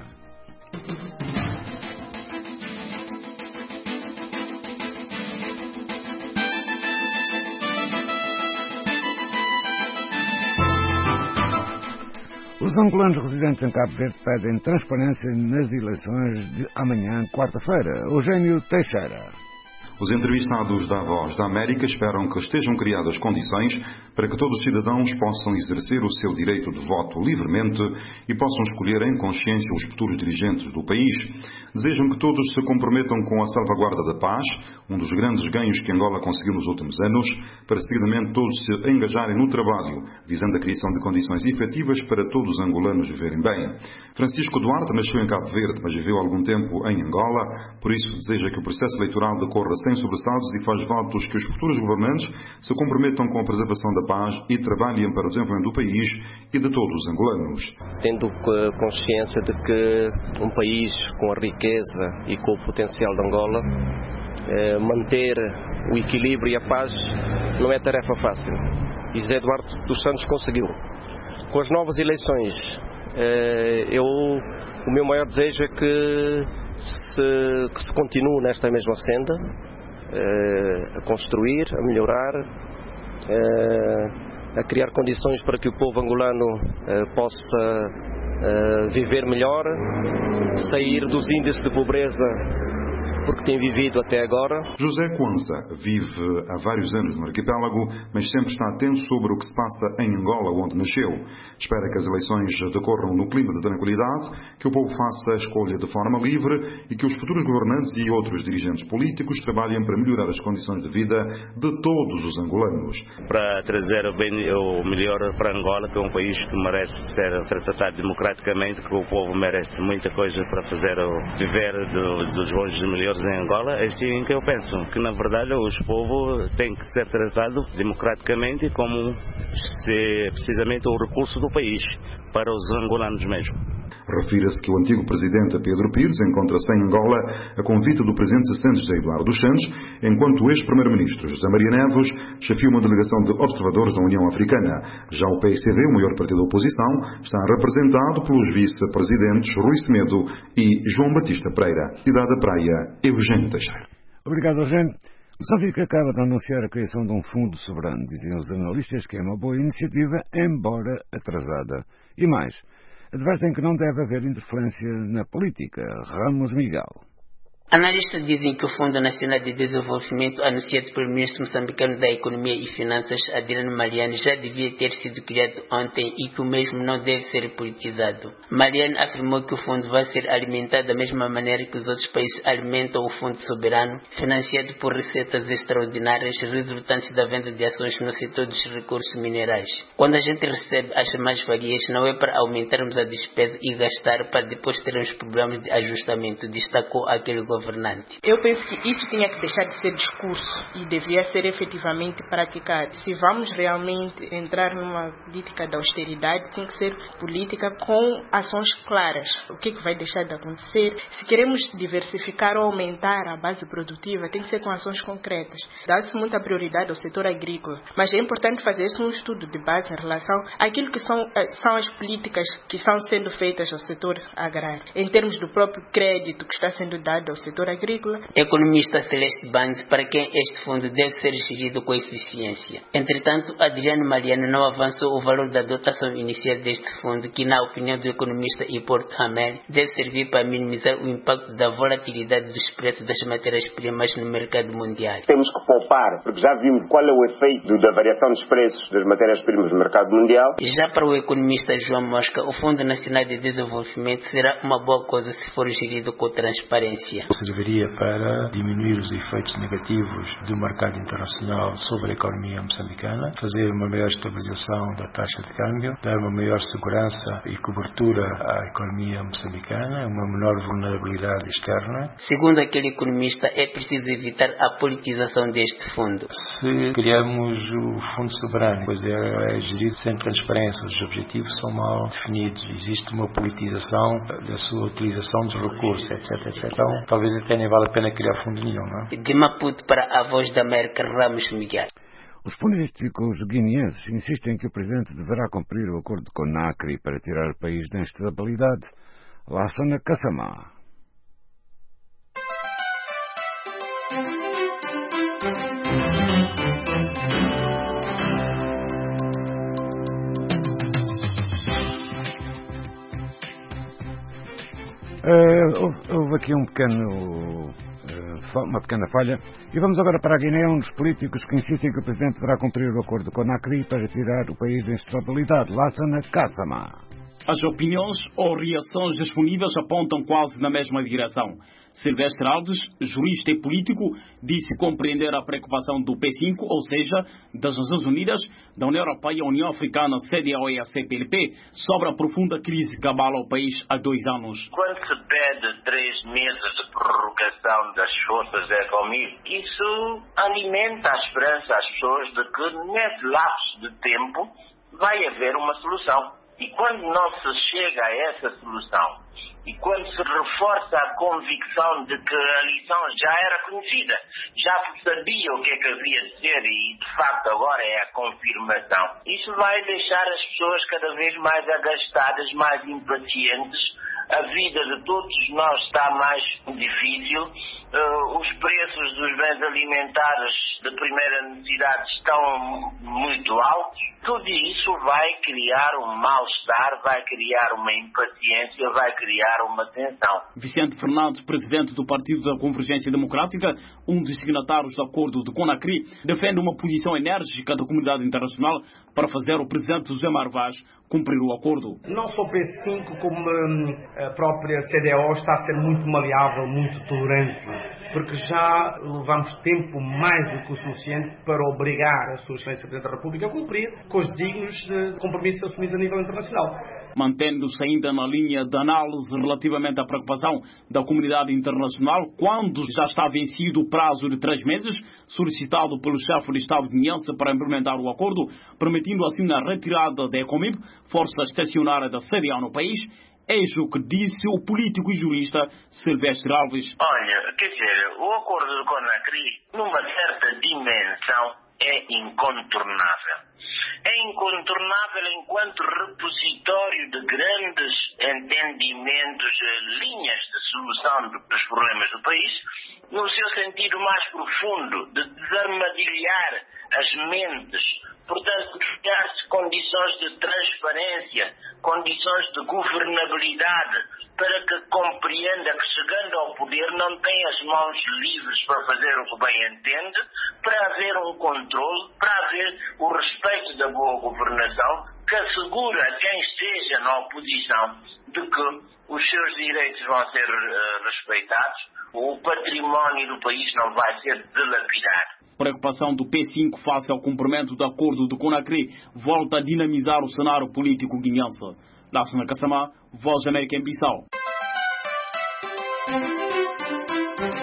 Speaker 5: Os angolanos residentes em Cabo Verde pedem transparência nas eleições de amanhã, quarta-feira. Eugênio Teixeira.
Speaker 6: Os entrevistados da Voz da América esperam que estejam criadas condições para que todos os cidadãos possam exercer o seu direito de voto livremente e possam escolher em consciência os futuros dirigentes do país. Desejam que todos se comprometam com a salvaguarda da paz, um dos grandes ganhos que Angola conseguiu nos últimos anos, para seguidamente todos se engajarem no trabalho, visando a criação de condições efetivas para todos os angolanos viverem bem. Francisco Duarte nasceu em Cabo Verde, mas viveu algum tempo em Angola, por isso deseja que o processo eleitoral decorra sem sobressaltos e faz votos que os futuros governantes se comprometam com a preservação da paz e trabalhem para o desenvolvimento do país e de todos os angolanos.
Speaker 19: Tendo consciência de que um país com a riqueza e com o potencial de Angola, eh, manter o equilíbrio e a paz não é tarefa fácil. E José Eduardo dos Santos conseguiu. Com as novas eleições, eh, eu, o meu maior desejo é que se, que se continue nesta mesma senda, a construir, a melhorar, a criar condições para que o povo angolano possa viver melhor, sair dos índices de pobreza porque tem vivido até agora.
Speaker 6: José Kwanza vive há vários anos no arquipélago, mas sempre está atento sobre o que se passa em Angola, onde nasceu. Espera que as eleições decorram no clima de tranquilidade, que o povo faça a escolha de forma livre e que os futuros governantes e outros dirigentes políticos trabalhem para melhorar as condições de vida de todos os angolanos.
Speaker 20: Para trazer o, bem, o melhor para Angola, que é um país que merece ser tratado democraticamente, que o povo merece muita coisa para fazer viver do, dos bons e melhores em Angola. É assim que eu penso, que na verdade os povos têm que ser tratados democraticamente como se precisamente o recurso do país para os angolanos mesmo.
Speaker 6: Refira-se que o antigo presidente Pedro Pires encontra-se em Angola a convite do presidente cessante José Eduardo dos Santos, enquanto o ex-primeiro-ministro José Maria Neves chefia uma delegação de observadores da União Africana. Já o P S D, o maior partido da oposição, está representado pelos vice-presidentes Rui Semedo e João Batista Pereira. Cidade da Praia, Eugênio Teixeira.
Speaker 5: Obrigado, Eugênio. Moçambique acaba de anunciar a criação de um fundo soberano. Diziam os analistas que é uma boa iniciativa, embora atrasada. E mais, advertem que não deve haver interferência na política. Ramos Miguel.
Speaker 10: Analistas dizem que o Fundo Nacional de Desenvolvimento, anunciado pelo ministro moçambicano da Economia e Finanças, Adriano Mariani, já devia ter sido criado ontem e que o mesmo não deve ser politizado. Mariani afirmou que o fundo vai ser alimentado da mesma maneira que os outros países alimentam o Fundo Soberano, financiado por receitas extraordinárias resultantes da venda de ações no setor dos recursos minerais. Quando a gente recebe as mais-valias, não é para aumentarmos a despesa e gastar para depois termos problemas de ajustamento, destacou aquele governo. governante.
Speaker 9: Eu penso que isso tinha que deixar de ser discurso e devia ser efetivamente praticado. Se vamos realmente entrar numa política de austeridade, tem que ser política com ações claras. O que, é que vai deixar de acontecer? Se queremos diversificar ou aumentar a base produtiva, tem que ser com ações concretas. Dá-se muita prioridade ao setor agrícola, mas é importante fazer um estudo de base em relação àquilo que são, são as políticas que estão sendo feitas ao setor agrário, em termos do próprio crédito que está sendo dado ao setor agrícola.
Speaker 10: Economista Celeste Bandes, para quem este fundo deve ser gerido com eficiência. Entretanto, Adriano Mariano não avançou o valor da dotação inicial deste fundo, que, na opinião do economista Hipólito Hamel, deve servir para minimizar o impacto da volatilidade dos preços das matérias-primas no mercado mundial.
Speaker 11: Temos que poupar, porque já vimos qual é o efeito da variação dos preços das matérias-primas no mercado mundial.
Speaker 10: Já para o economista João Mosca, o Fundo Nacional de Desenvolvimento será uma boa coisa se for gerido com transparência.
Speaker 12: Serviria para diminuir os efeitos negativos do mercado internacional sobre a economia moçambicana, fazer uma maior estabilização da taxa de câmbio, dar uma maior segurança e cobertura à economia moçambicana, uma menor vulnerabilidade externa.
Speaker 10: Segundo aquele economista, é preciso evitar a politização deste fundo.
Speaker 12: Se criamos o Fundo Soberano, pois é, é gerido sem transparência, os objetivos são mal definidos, existe uma politização da sua utilização dos recursos, etc, etcétera. Então, talvez até nem vale a pena criar fundo nenhum, não é?
Speaker 10: De Maputo para a Voz da América, Ramos Miguel.
Speaker 5: Os políticos guineenses insistem que o presidente deverá cumprir o acordo com Conakry para tirar o país da instabilidade. Lassana Kassamá. Uh, houve, houve aqui um pequeno, uh, uma pequena falha e vamos agora para a Guiné, onde os políticos que insistem que o Presidente deverá cumprir o acordo com Conakry para tirar o país da instabilidade. Lassana Kassamá.
Speaker 14: As opiniões ou reações disponíveis apontam quase na mesma direção. Silvestre Alves, jurista e político, disse compreender a preocupação do P cinco, ou seja, das Nações Unidas, da União Europeia e da União Africana, C D A O e a C P L P, sobre a profunda crise que abala o país há dois anos.
Speaker 15: Quando se pede três meses de prorrogação das forças da economia, isso alimenta a esperança às pessoas de que nesse lapso de tempo vai haver uma solução. E quando não se chega a essa solução, e quando se reforça a convicção de que a lição já era conhecida, já se sabia o que é que havia de ser e de facto agora é a confirmação, isso vai deixar as pessoas cada vez mais agastadas, mais impacientes, a vida de todos nós está mais difícil, uh, os preços dos bens alimentares de primeira necessidade estão muito altos. Tudo isso vai criar um mal-estar, vai criar uma impaciência, vai criar uma tensão.
Speaker 14: Vicente Fernandes, presidente do Partido da Convergência Democrática, um dos signatários do acordo de Conakry, defende uma posição enérgica da comunidade internacional para fazer o presidente José Marvaz cumprir o acordo.
Speaker 16: Não só o P cinco, como hum, a própria C D A O está a ser muito maleável, muito tolerante, porque já levamos tempo mais do que o suficiente para obrigar a sua Excelência Presidente da República a cumprir com os dignos de compromissos assumidos a nível internacional.
Speaker 14: Mantendo-se ainda na linha de análise relativamente à preocupação da comunidade internacional, quando já está vencido o prazo de três meses solicitado pelo chefe de Estado guineense para implementar o acordo, permitindo assim a retirada da ECOMIB, força estacionária da C D A O no país, eis o que disse o político e jurista Silvestre Alves.
Speaker 15: Olha, quer dizer, o acordo de Conakry, numa certa dimensão, é incontornável. É incontornável enquanto repositório de grandes entendimentos, linhas de solução dos problemas do país, no seu sentido mais profundo, de desarmadilhar as mentes, portanto, criar-se condições de transparência, condições de governabilidade, para que compreenda que, chegando ao poder, não tem as mãos livres para fazer o que bem entende, para haver um controle, para haver o respeito da boa governação, que assegura a quem esteja na oposição de que os seus direitos vão ser uh, respeitados, o património do país não vai ser dilapidado.
Speaker 14: Preocupação do P cinco face ao cumprimento do acordo de Conakry volta a dinamizar o cenário político guineense. Lassana Kassamá, Voz da América em Bissau.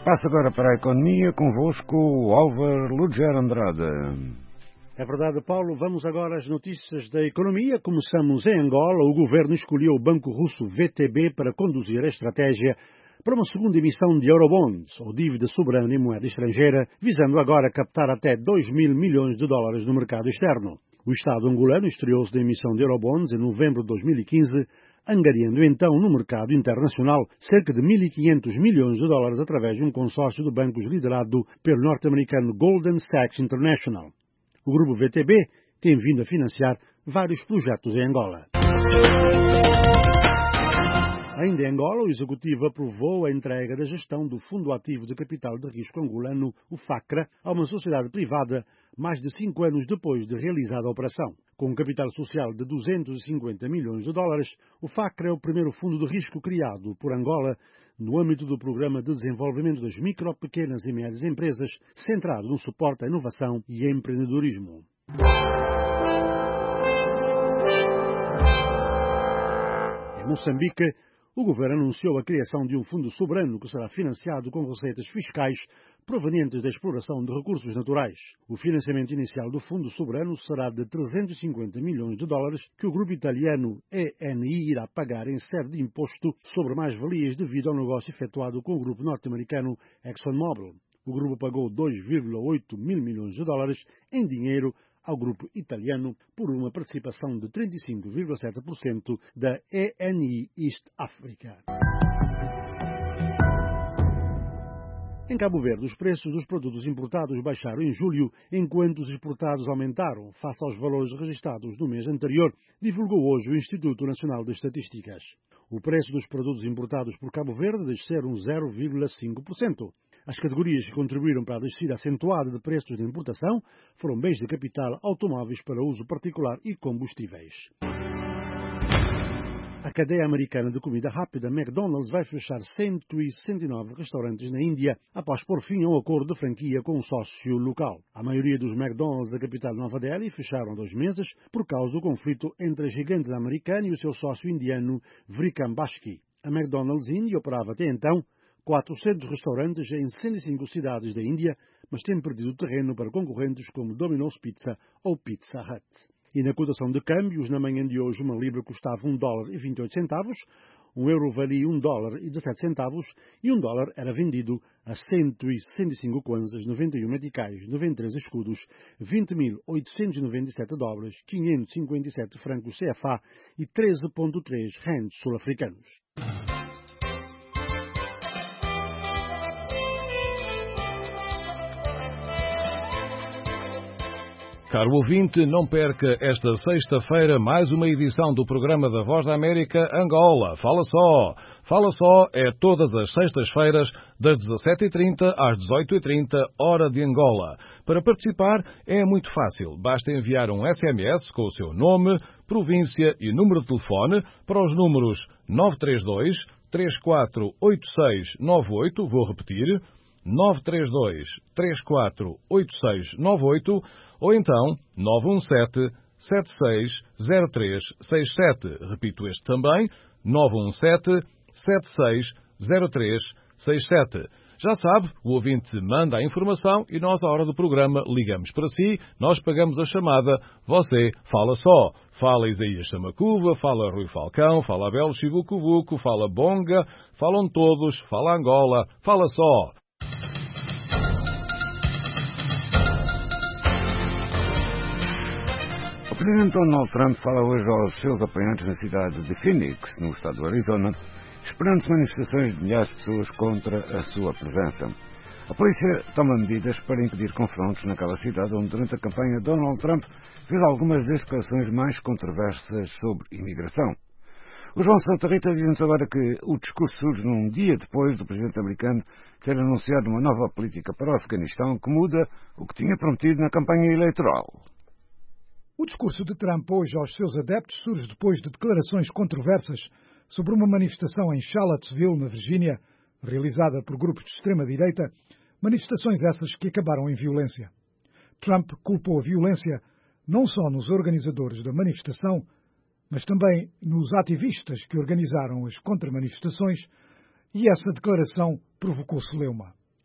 Speaker 5: Espaço agora para a economia, convosco o Álvaro Luger Andrade.
Speaker 17: É verdade, Paulo. Vamos agora às notícias da economia. Começamos em Angola. O governo escolheu o banco russo V T B para conduzir a estratégia para uma segunda emissão de Eurobonds, ou dívida soberana em moeda estrangeira, visando agora captar até dois mil milhões de dólares no mercado externo. O Estado angolano estreou-se da emissão de Eurobonds em novembro de dois mil e quinze, angariando então no mercado internacional cerca de mil e quinhentos milhões de dólares através de um consórcio de bancos liderado pelo norte-americano Goldman Sachs International. O grupo V T B tem vindo a financiar vários projetos em Angola. Ainda em Angola, o Executivo aprovou a entrega da gestão do Fundo Ativo de Capital de Risco Angolano, o FACRA, a uma sociedade privada mais de cinco anos depois de realizada a operação. Com um capital social de duzentos e cinquenta milhões de dólares, o FACRA é o primeiro fundo de risco criado por Angola no âmbito do Programa de Desenvolvimento das Micro, Pequenas e Médias Empresas, centrado no suporte à inovação e empreendedorismo. Em Moçambique, o governo anunciou a criação de um fundo soberano que será financiado com receitas fiscais provenientes da exploração de recursos naturais. O financiamento inicial do fundo soberano será de trezentos e cinquenta milhões de dólares que o grupo italiano E N I irá pagar em sede de imposto sobre mais-valias devido ao negócio efetuado com o grupo norte-americano ExxonMobil. O grupo pagou dois vírgula oito mil milhões de dólares em dinheiro ao grupo italiano por uma participação de trinta e cinco vírgula sete por cento da E N I East Africa. Em Cabo Verde, os preços dos produtos importados baixaram em julho, enquanto os exportados aumentaram face aos valores registrados no mês anterior, divulgou hoje o Instituto Nacional de Estatísticas. O preço dos produtos importados por Cabo Verde desceram zero vírgula cinco por cento. As categorias que contribuíram para a descida acentuada de preços de importação foram bens de capital, automóveis para uso particular e combustíveis. A cadeia americana de comida rápida McDonald's vai fechar cento e sessenta e nove restaurantes na Índia após pôr fim a um acordo de franquia com um sócio local. A maioria dos McDonald's da capital Nova Delhi fecharam há dois meses por causa do conflito entre a gigante americana e o seu sócio indiano Vikram Bashki. A McDonald's Índia operava até então quatrocentos restaurantes em cento e cinco cidades da Índia, mas tem perdido terreno para concorrentes como Domino's Pizza ou Pizza Hut. E na cotação de câmbios, na manhã de hoje, uma libra custava um dólar e vinte e oito centavos, um euro valia um dólar e dezassete centavos e um dólar era vendido a cento e sessenta e cinco kwanzas, noventa e um meticais, noventa e três escudos, vinte mil oitocentos e noventa e sete dólares, quinhentos e cinquenta e sete francos C F A e treze vírgula três rands sul-africanos.
Speaker 1: Caro ouvinte, não perca esta sexta-feira mais uma edição do programa da Voz da América Angola. Fala só! Fala só é todas as sextas-feiras, das dezassete e trinta às dezoito e trinta, hora de Angola. Para participar é muito fácil. Basta enviar um S M S com o seu nome, província e número de telefone para os números nove três dois, três quatro oito seis nove oito, vou repetir, nove três dois, três quatro oito seis nove oito, ou então nove um sete, sete seis zero três seis sete. Repito este também, nove um sete, sete seis zero três seis sete. Já sabe, o ouvinte manda a informação e nós, à hora do programa, ligamos para si, nós pagamos a chamada, você fala só. Fala Isaías Chamacuva, fala Rui Falcão, fala Abel Chivucuvuco, fala Bonga, falam todos, fala Angola, fala só.
Speaker 5: O presidente Donald Trump fala hoje aos seus apoiantes na cidade de Phoenix, no estado do Arizona, esperando-se manifestações de milhares de pessoas contra a sua presença. A polícia toma medidas para impedir confrontos naquela cidade onde, durante a campanha, Donald Trump fez algumas das declarações mais controversas sobre imigração. O João Santa Rita diz-nos agora que o discurso surge num dia depois do presidente americano ter anunciado uma nova política para o Afeganistão que muda o que tinha prometido na campanha eleitoral.
Speaker 22: O discurso de Trump hoje aos seus adeptos surge depois de declarações controversas sobre uma manifestação em Charlottesville, na Virgínia, realizada por grupos de extrema-direita, manifestações essas que acabaram em violência. Trump culpou a violência não só nos organizadores da manifestação, mas também nos ativistas que organizaram as contramanifestações, e essa declaração provocou celeuma.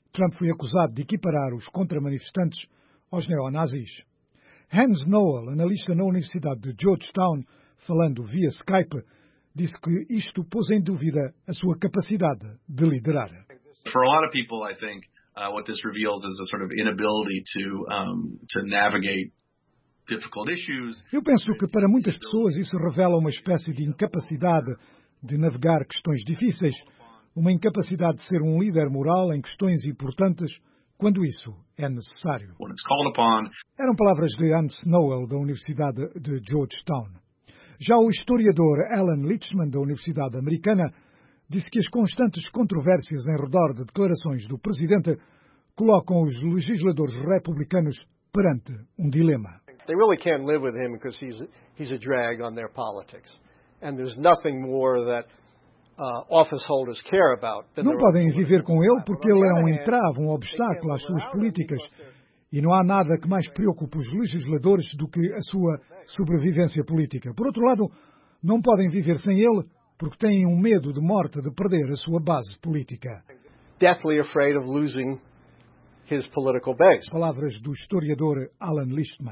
Speaker 22: Trump foi acusado de equiparar os contramanifestantes aos neonazis. Hans Noel, analista na Universidade de Georgetown, falando via Skype, disse que isto pôs em dúvida a sua capacidade de liderar.
Speaker 4: For a lot of people, I think uh, what this reveals is a sort of inability to um, to navigate difficult issues.
Speaker 22: Eu penso que para muitas pessoas isso revela uma espécie de incapacidade de navegar questões difíceis, uma incapacidade de ser um líder moral em questões importantes quando isso é necessário.
Speaker 4: When it's called upon.
Speaker 22: Eram palavras de Hans Noel, da Universidade de Georgetown. Já o historiador Alan Lichtman, da Universidade Americana, disse que as constantes controvérsias em redor de declarações do presidente colocam os legisladores republicanos perante um dilema.
Speaker 13: They really can't live with him because he's he's a drag on their politics, and there's nothing more that uh, office holders care about.
Speaker 22: Não podem viver com ele porque ele é um entrave, um obstáculo às suas políticas. E não há nada que mais preocupe os legisladores do que a sua sobrevivência política. Por outro lado, não podem viver sem ele porque têm um medo de morte de perder a sua base política.
Speaker 13: Deathly afraid of losing his political base.
Speaker 22: Palavras do historiador Alan Lichtman.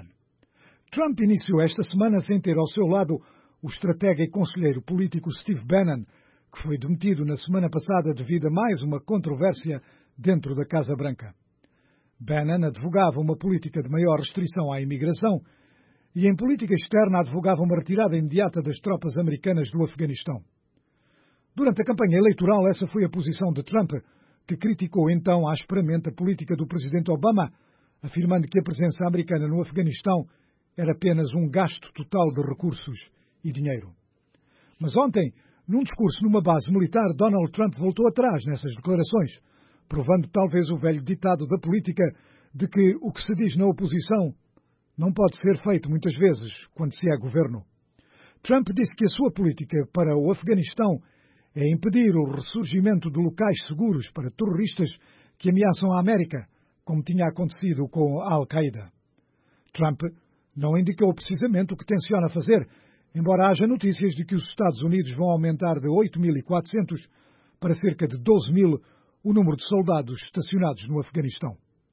Speaker 22: Trump iniciou esta semana sem ter ao seu lado o estratega e conselheiro político Steve Bannon, que foi demitido na semana passada devido a mais uma controvérsia dentro da Casa Branca. Bannon advogava uma política de maior restrição à imigração e, em política externa, advogava uma retirada imediata das tropas americanas do Afeganistão. Durante a campanha eleitoral, essa foi a posição de Trump, que criticou então asperamente a política do presidente Obama, afirmando que a presença americana no Afeganistão era apenas um gasto total de recursos e dinheiro. Mas ontem, num discurso numa base militar, Donald Trump voltou atrás nessas declarações, provando talvez o velho ditado da política de que o que se diz na oposição não pode ser feito muitas vezes quando se é governo. Trump disse que a sua política para o Afeganistão é impedir o ressurgimento de locais seguros para terroristas que ameaçam a América, como tinha acontecido com a Al-Qaeda. Trump não indicou precisamente o que tenciona fazer, embora haja notícias de que os Estados Unidos vão aumentar de oito mil e quatrocentos para cerca de doze mil o número de soldados estacionados no Afeganistão.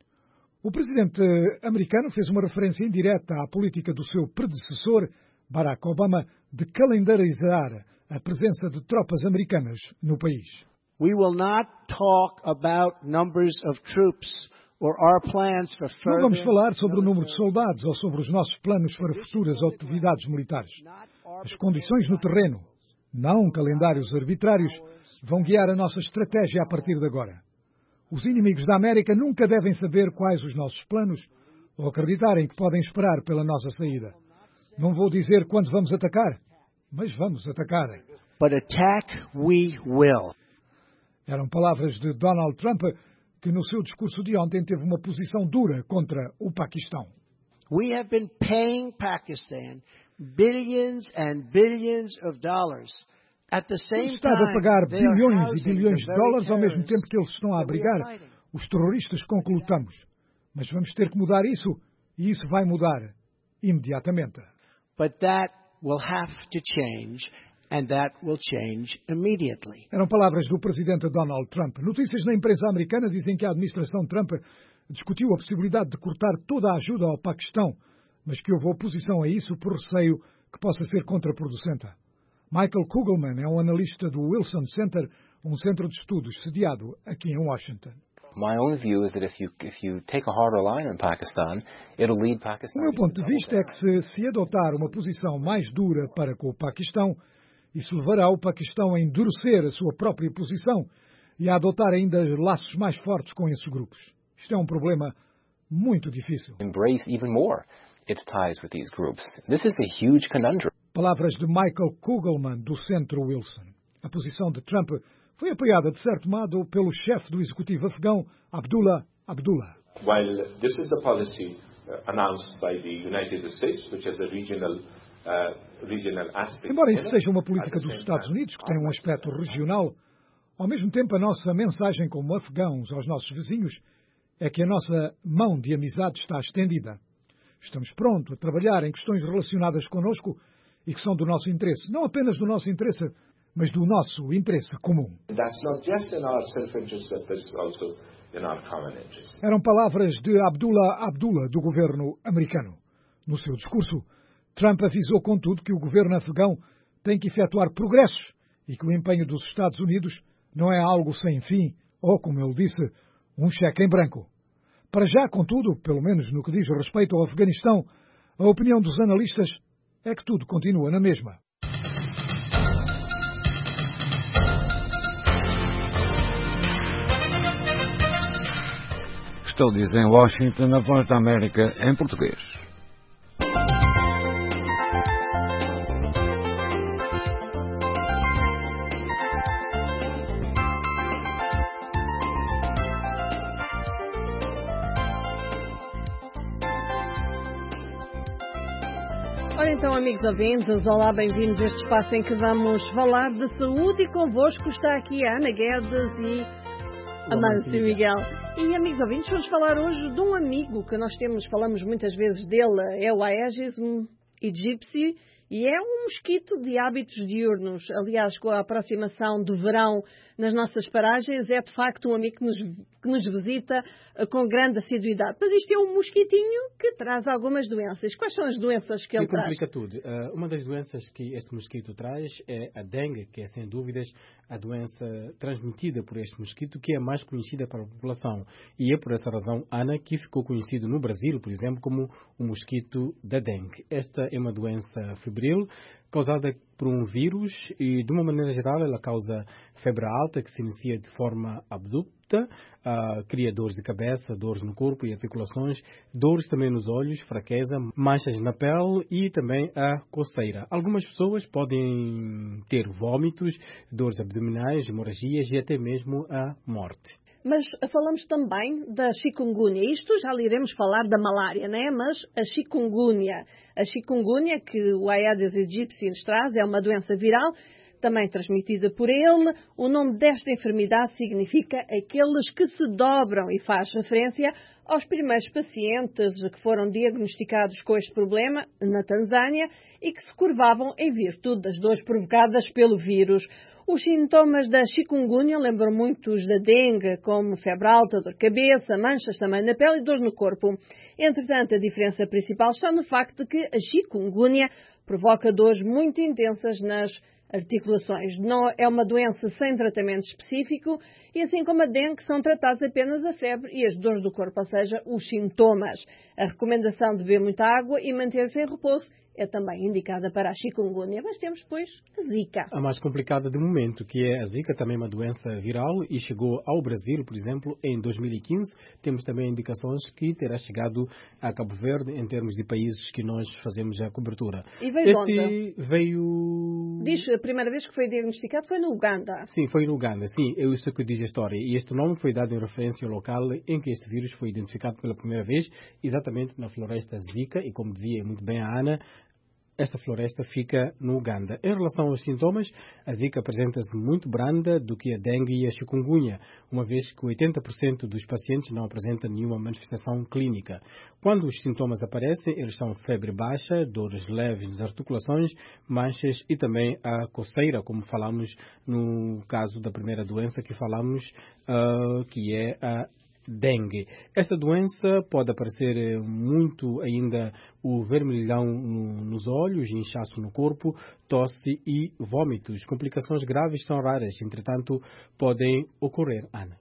Speaker 22: O presidente americano fez uma referência indireta à política do seu predecessor, Barack Obama, de calendarizar a presença de tropas americanas no país.
Speaker 21: We will not talk about numbers of troops or our plans for further...
Speaker 22: Não vamos falar sobre o número de soldados ou sobre os nossos planos para futuras atividades militares. As condições no terreno, não calendários arbitrários, vão guiar a nossa estratégia a partir de agora. Os inimigos da América nunca devem saber quais os nossos planos ou acreditarem que podem esperar pela nossa saída. Não vou dizer quando vamos atacar, mas vamos atacar.
Speaker 21: But attack we will.
Speaker 22: Eram palavras de Donald Trump, que no seu discurso de ontem teve uma posição dura contra o Paquistão.
Speaker 21: We have been paying Pakistan billions and billions of dollars. At the same time,
Speaker 22: Estado a pagar bilhões e bilhões de dólares ao mesmo tempo que eles estão a abrigar os terroristas com que lutamos. Mas vamos ter que mudar isso, e isso vai mudar imediatamente.
Speaker 21: But that will have to change, and that will change immediately.
Speaker 22: Eram palavras do presidente Donald Trump. Notícias na imprensa americana dizem que a administração Trump discutiu a possibilidade de cortar toda a ajuda ao Paquistão, mas que houve oposição a isso por receio que possa ser contraproducente. Michael Kugelman é um analista do Wilson Center, um centro de estudos sediado aqui em Washington.
Speaker 18: My own view is that if you if you take a harder line on Pakistan, it'll lead Pakistan.
Speaker 22: O meu ponto de vista é que se, se adotar uma posição mais dura para com o Paquistão, isso levará o Paquistão a endurecer a sua própria posição e a adotar ainda laços mais fortes com esses grupos. Isto é um problema muito difícil.
Speaker 18: Embrace even more its ties with these groups. This is a huge conundrum.
Speaker 22: Palavras de Michael Kugelman, do Centro Wilson. A posição de Trump foi apoiada, de certo modo, pelo chefe do executivo afegão, Abdullah Abdullah.
Speaker 23: While this is the policy announced by the United States, which has a regional uh, regional aspect.
Speaker 22: Embora isso seja uma política dos Estados Unidos, que tem um aspecto regional, ao mesmo tempo a nossa mensagem como afegãos aos nossos vizinhos é que a nossa mão de amizade está estendida. Estamos prontos a trabalhar em questões relacionadas connosco e que são do nosso interesse, não apenas do nosso interesse, mas do nosso interesse comum.
Speaker 23: That's not just in our self-interest, but that's also in our common interest.
Speaker 22: Eram palavras de Abdullah Abdullah, do governo americano. No seu discurso, Trump avisou, contudo, que o governo afegão tem que efetuar progressos e que o empenho dos Estados Unidos não é algo sem fim ou, como ele disse, um cheque em branco. Para já, contudo, pelo menos no que diz respeito ao Afeganistão, a opinião dos analistas é que tudo continua na mesma.
Speaker 5: Estou dizendo em Washington, na Voz da América, em português.
Speaker 2: Ora então, amigos ouvintes, olá, bem-vindos a este espaço em que vamos falar de saúde e convosco está aqui a Ana Guedes e a Márcia Miguel. E, amigos ouvintes, vamos falar hoje de um amigo que nós temos, falamos muitas vezes dele, é o Aedes aegypti, e é um mosquito de hábitos diurnos. Aliás, com a aproximação do verão nas nossas paragens, é de facto um amigo que nos, que nos visita uh, com grande assiduidade. Mas isto é um mosquitinho que traz algumas doenças. Quais são as doenças que ele traz?
Speaker 3: complica tudo. Uh, uma das doenças que este mosquito traz é a dengue, que é sem dúvidas a doença transmitida por este mosquito, que é mais conhecida para a população. E é por essa razão, Ana, que ficou conhecido no Brasil, por exemplo, como o mosquito da dengue. Esta é uma doença febril causada por um vírus e, de uma maneira geral, ela causa febre alta, que se inicia de forma abrupta, uh, cria dores de cabeça, dores no corpo e articulações, dores também nos olhos, fraqueza, manchas na pele e também a coceira. Algumas pessoas podem ter vômitos, dores abdominais, hemorragias e até mesmo a morte.
Speaker 2: Mas falamos também da chikungunya. Isto já lhe iremos falar da malária, não é? Mas a chikungunya. A chikungunya, que o Aedes aegypti nos traz, é uma doença viral, também transmitida por ele. O nome desta enfermidade significa aqueles que se dobram e faz referência aos primeiros pacientes que foram diagnosticados com este problema na Tanzânia e que se curvavam em virtude das dores provocadas pelo vírus. Os sintomas da chikungunya lembram muitos da dengue, como febre alta, dor de cabeça, manchas também na pele e dores no corpo. Entretanto, a diferença principal está no facto de que a chikungunya provoca dores muito intensas nas articulações. Não é uma doença sem tratamento específico e, assim como a dengue, são tratados apenas a febre e as dores do corpo, ou seja, os sintomas. A recomendação de beber muita água e manter-se em repouso é também indicada para a chikungunya. Mas temos, pois, a Zika.
Speaker 3: A mais complicada de momento, que é a Zika, também uma doença viral e chegou ao Brasil, por exemplo, em dois mil e quinze. Temos também indicações que terá chegado a Cabo Verde, em termos de países que nós fazemos a cobertura.
Speaker 2: E veio
Speaker 3: este
Speaker 2: onde?
Speaker 3: veio...
Speaker 2: Diz, a primeira vez que foi diagnosticado foi no Uganda.
Speaker 3: Sim, foi no Uganda, sim. É isso que diz a história. E este nome foi dado em referência ao local em que este vírus foi identificado pela primeira vez, exatamente na floresta Zika, e como dizia muito bem a Ana, esta floresta fica no Uganda. Em relação aos sintomas, a Zika apresenta-se muito branda do que a dengue e a chikungunya, uma vez que oitenta por cento dos pacientes não apresentam nenhuma manifestação clínica. Quando os sintomas aparecem, eles são febre baixa, dores leves nas articulações, manchas e também a coceira, como falamos no caso da primeira doença que falamos, uh, que é a dengue. Esta doença pode aparecer muito ainda o vermelhão nos olhos, inchaço no corpo, tosse e vômitos. Complicações graves são raras, entretanto, podem ocorrer. Ana.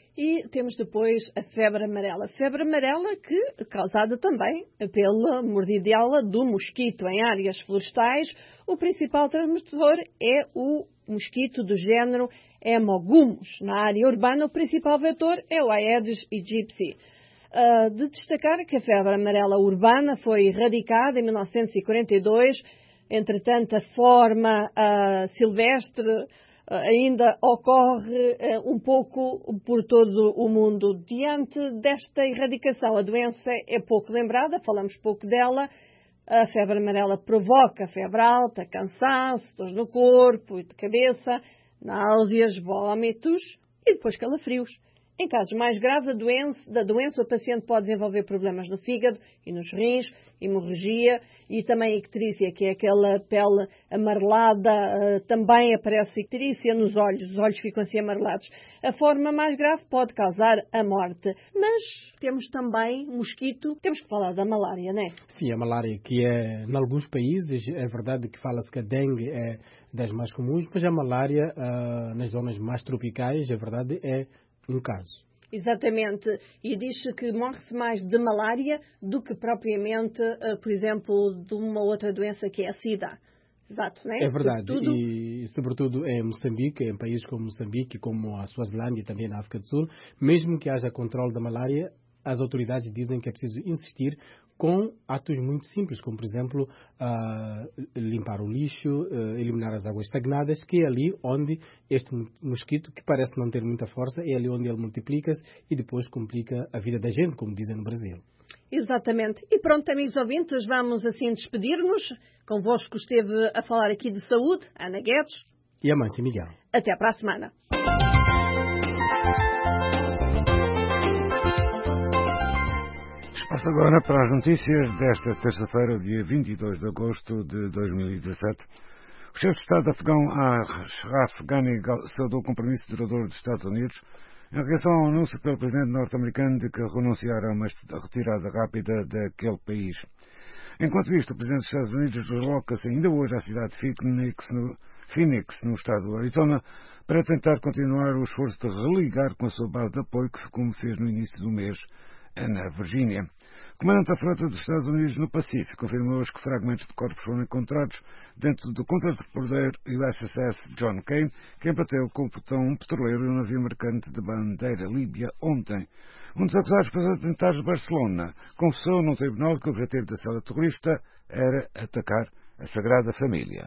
Speaker 2: E temos depois a febre amarela. Febre amarela que é causada também pela mordidela do mosquito em áreas florestais. O principal transmissor é o mosquito do género Hemogumus. Na área urbana, o principal vetor é o Aedes aegypti. Uh, de destacar que a febre amarela urbana foi erradicada em mil novecentos e quarenta e dois. Entretanto, a forma uh, silvestre uh, ainda ocorre uh, um pouco por todo o mundo. Diante desta erradicação, a doença é pouco lembrada, falamos pouco dela. A febre amarela provoca febre alta, cansaço, dores no corpo e de cabeça, náuseas, vômitos e depois calafrios. Em casos mais graves da doença, da doença, o paciente pode desenvolver problemas no fígado e nos rins, hemorragia e também icterícia, que é aquela pele amarelada. Também aparece icterícia nos olhos, os olhos ficam assim amarelados. A forma mais grave pode causar a morte. Mas temos também mosquito, temos que falar da malária, não é?
Speaker 7: Sim, a malária, que é, em alguns países, é verdade que fala-se que a dengue é das mais comuns, mas a malária, uh, nas zonas mais tropicais, é verdade, é um caso.
Speaker 2: Exatamente. E diz-se que morre-se mais de malária do que propriamente, uh, por exemplo, de uma outra doença que é a SIDA. Exato, não é?
Speaker 7: É verdade.
Speaker 2: Sobretudo...
Speaker 7: E, sobretudo em Moçambique, em países como Moçambique, como a Suazilândia e também na África do Sul, mesmo que haja controle da malária, as autoridades dizem que é preciso insistir com atos muito simples, como, por exemplo, uh, limpar o lixo, uh, eliminar as águas estagnadas, que é ali onde este mosquito, que parece não ter muita força, é ali onde ele multiplica-se e depois complica a vida da gente, como dizem no Brasil.
Speaker 2: Exatamente. E pronto, amigos ouvintes, vamos assim despedir-nos. Convosco esteve a falar aqui de saúde, Ana Guedes.
Speaker 7: E a Mâncio Miguel.
Speaker 2: Até para a semana.
Speaker 5: Passo agora para as notícias desta terça-feira, dia vinte e dois de agosto de dois mil e dezassete. O chefe de Estado afegão Ashraf Ghani saudou o compromisso duradouro dos Estados Unidos em relação ao anúncio pelo presidente norte-americano de que renunciará a uma retirada rápida daquele país. Enquanto isto, o presidente dos Estados Unidos desloca-se ainda hoje à cidade de Phoenix no, Phoenix, no estado do Arizona, para tentar continuar o esforço de religar com a sua base de apoio, que como fez no início do mês na Virgínia. O comandante da frota dos Estados Unidos no Pacífico confirmou hoje que fragmentos de corpos foram encontrados dentro do contratorpedeiro U S S John Cain, que embateu com o botão petroleiro e um navio mercante de bandeira líbia ontem. Um dos acusados pelos atentados de Barcelona confessou num tribunal que o objetivo da cela terrorista era atacar a Sagrada Família.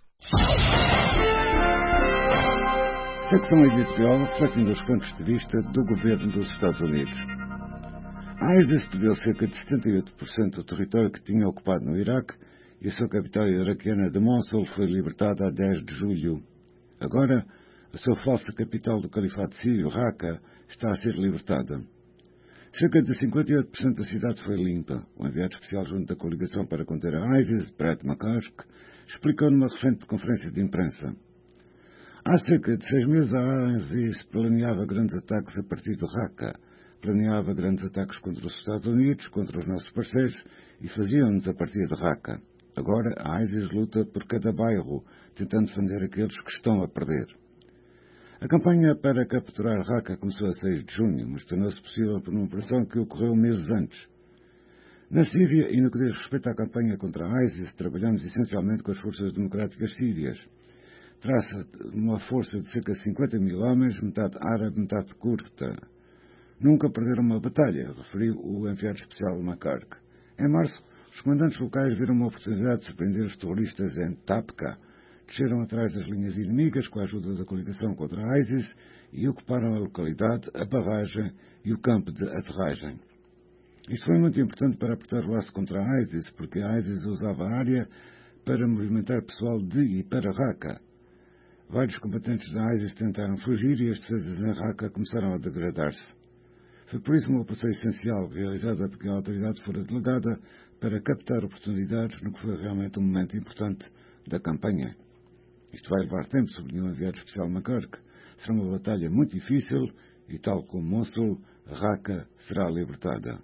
Speaker 5: Secção editorial refletindo os pontos de vista do governo dos Estados Unidos. A ISIS perdeu cerca de setenta e oito por cento do território que tinha ocupado no Iraque e a sua capital iraquiana de Mosul foi libertada a dez de julho. Agora, a sua falsa capital do Califado Sírio, Raqqa, está a ser libertada. Cerca de cinquenta e oito por cento da cidade foi limpa. O enviado especial junto da coligação para conter a ISIS, Brett McCaskill, explicou numa recente conferência de imprensa. Há cerca de seis meses a ISIS planeava grandes ataques a partir de Raqqa. Planeava grandes ataques contra os Estados Unidos, contra os nossos parceiros, e faziam-nos a partir de Raqqa. Agora, a ISIS luta por cada bairro, tentando defender aqueles que estão a perder. A campanha para capturar Raqqa começou a seis de junho, mas tornou-se possível por uma operação que ocorreu meses antes. Na Síria, e no que diz respeito à campanha contra a ISIS, trabalhamos essencialmente com as forças democráticas sírias. Trata-se de uma força de cerca de cinquenta mil homens, metade árabe, metade curta. Nunca perderam uma batalha, referiu o enviado especial McCarthy. Em março, os comandantes locais viram uma oportunidade de surpreender os terroristas em Tapka. Desceram atrás das linhas inimigas com a ajuda da coligação contra a ISIS e ocuparam a localidade, a barragem e o campo de aterragem. Isto foi muito importante para apertar o laço contra a ISIS, porque a ISIS usava a área para movimentar pessoal de e para Raqqa. Vários combatentes da ISIS tentaram fugir e as defesas em Raqqa começaram a degradar-se. Foi por isso uma operação essencial, realizada porque a autoridade fora delegada para captar oportunidades no que foi realmente um momento importante da campanha. Isto vai levar tempo, sublinhou o enviado especial McCarthy. Será uma batalha muito difícil e, tal como Mosul, Raqqa será libertada.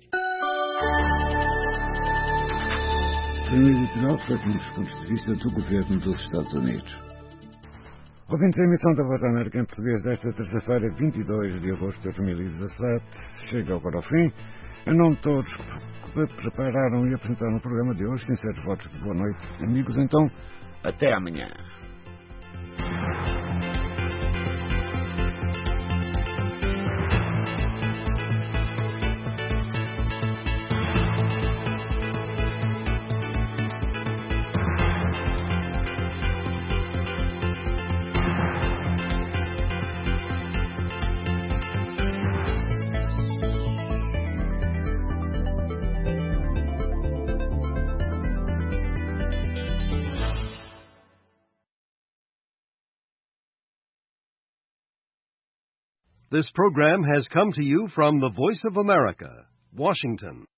Speaker 5: Foi um editorial refletindo os pontos de vista do governo dos Estados Unidos. Ouvindo a emissão da Voz da América em português desta terça-feira, vinte e dois de agosto de dois mil e dezassete, chega agora ao fim. Em nome de todos que prepararam e apresentaram o programa de hoje, sinceros votos de boa noite. Amigos, então, até amanhã.
Speaker 8: This program has come to you from the Voice of America, Washington.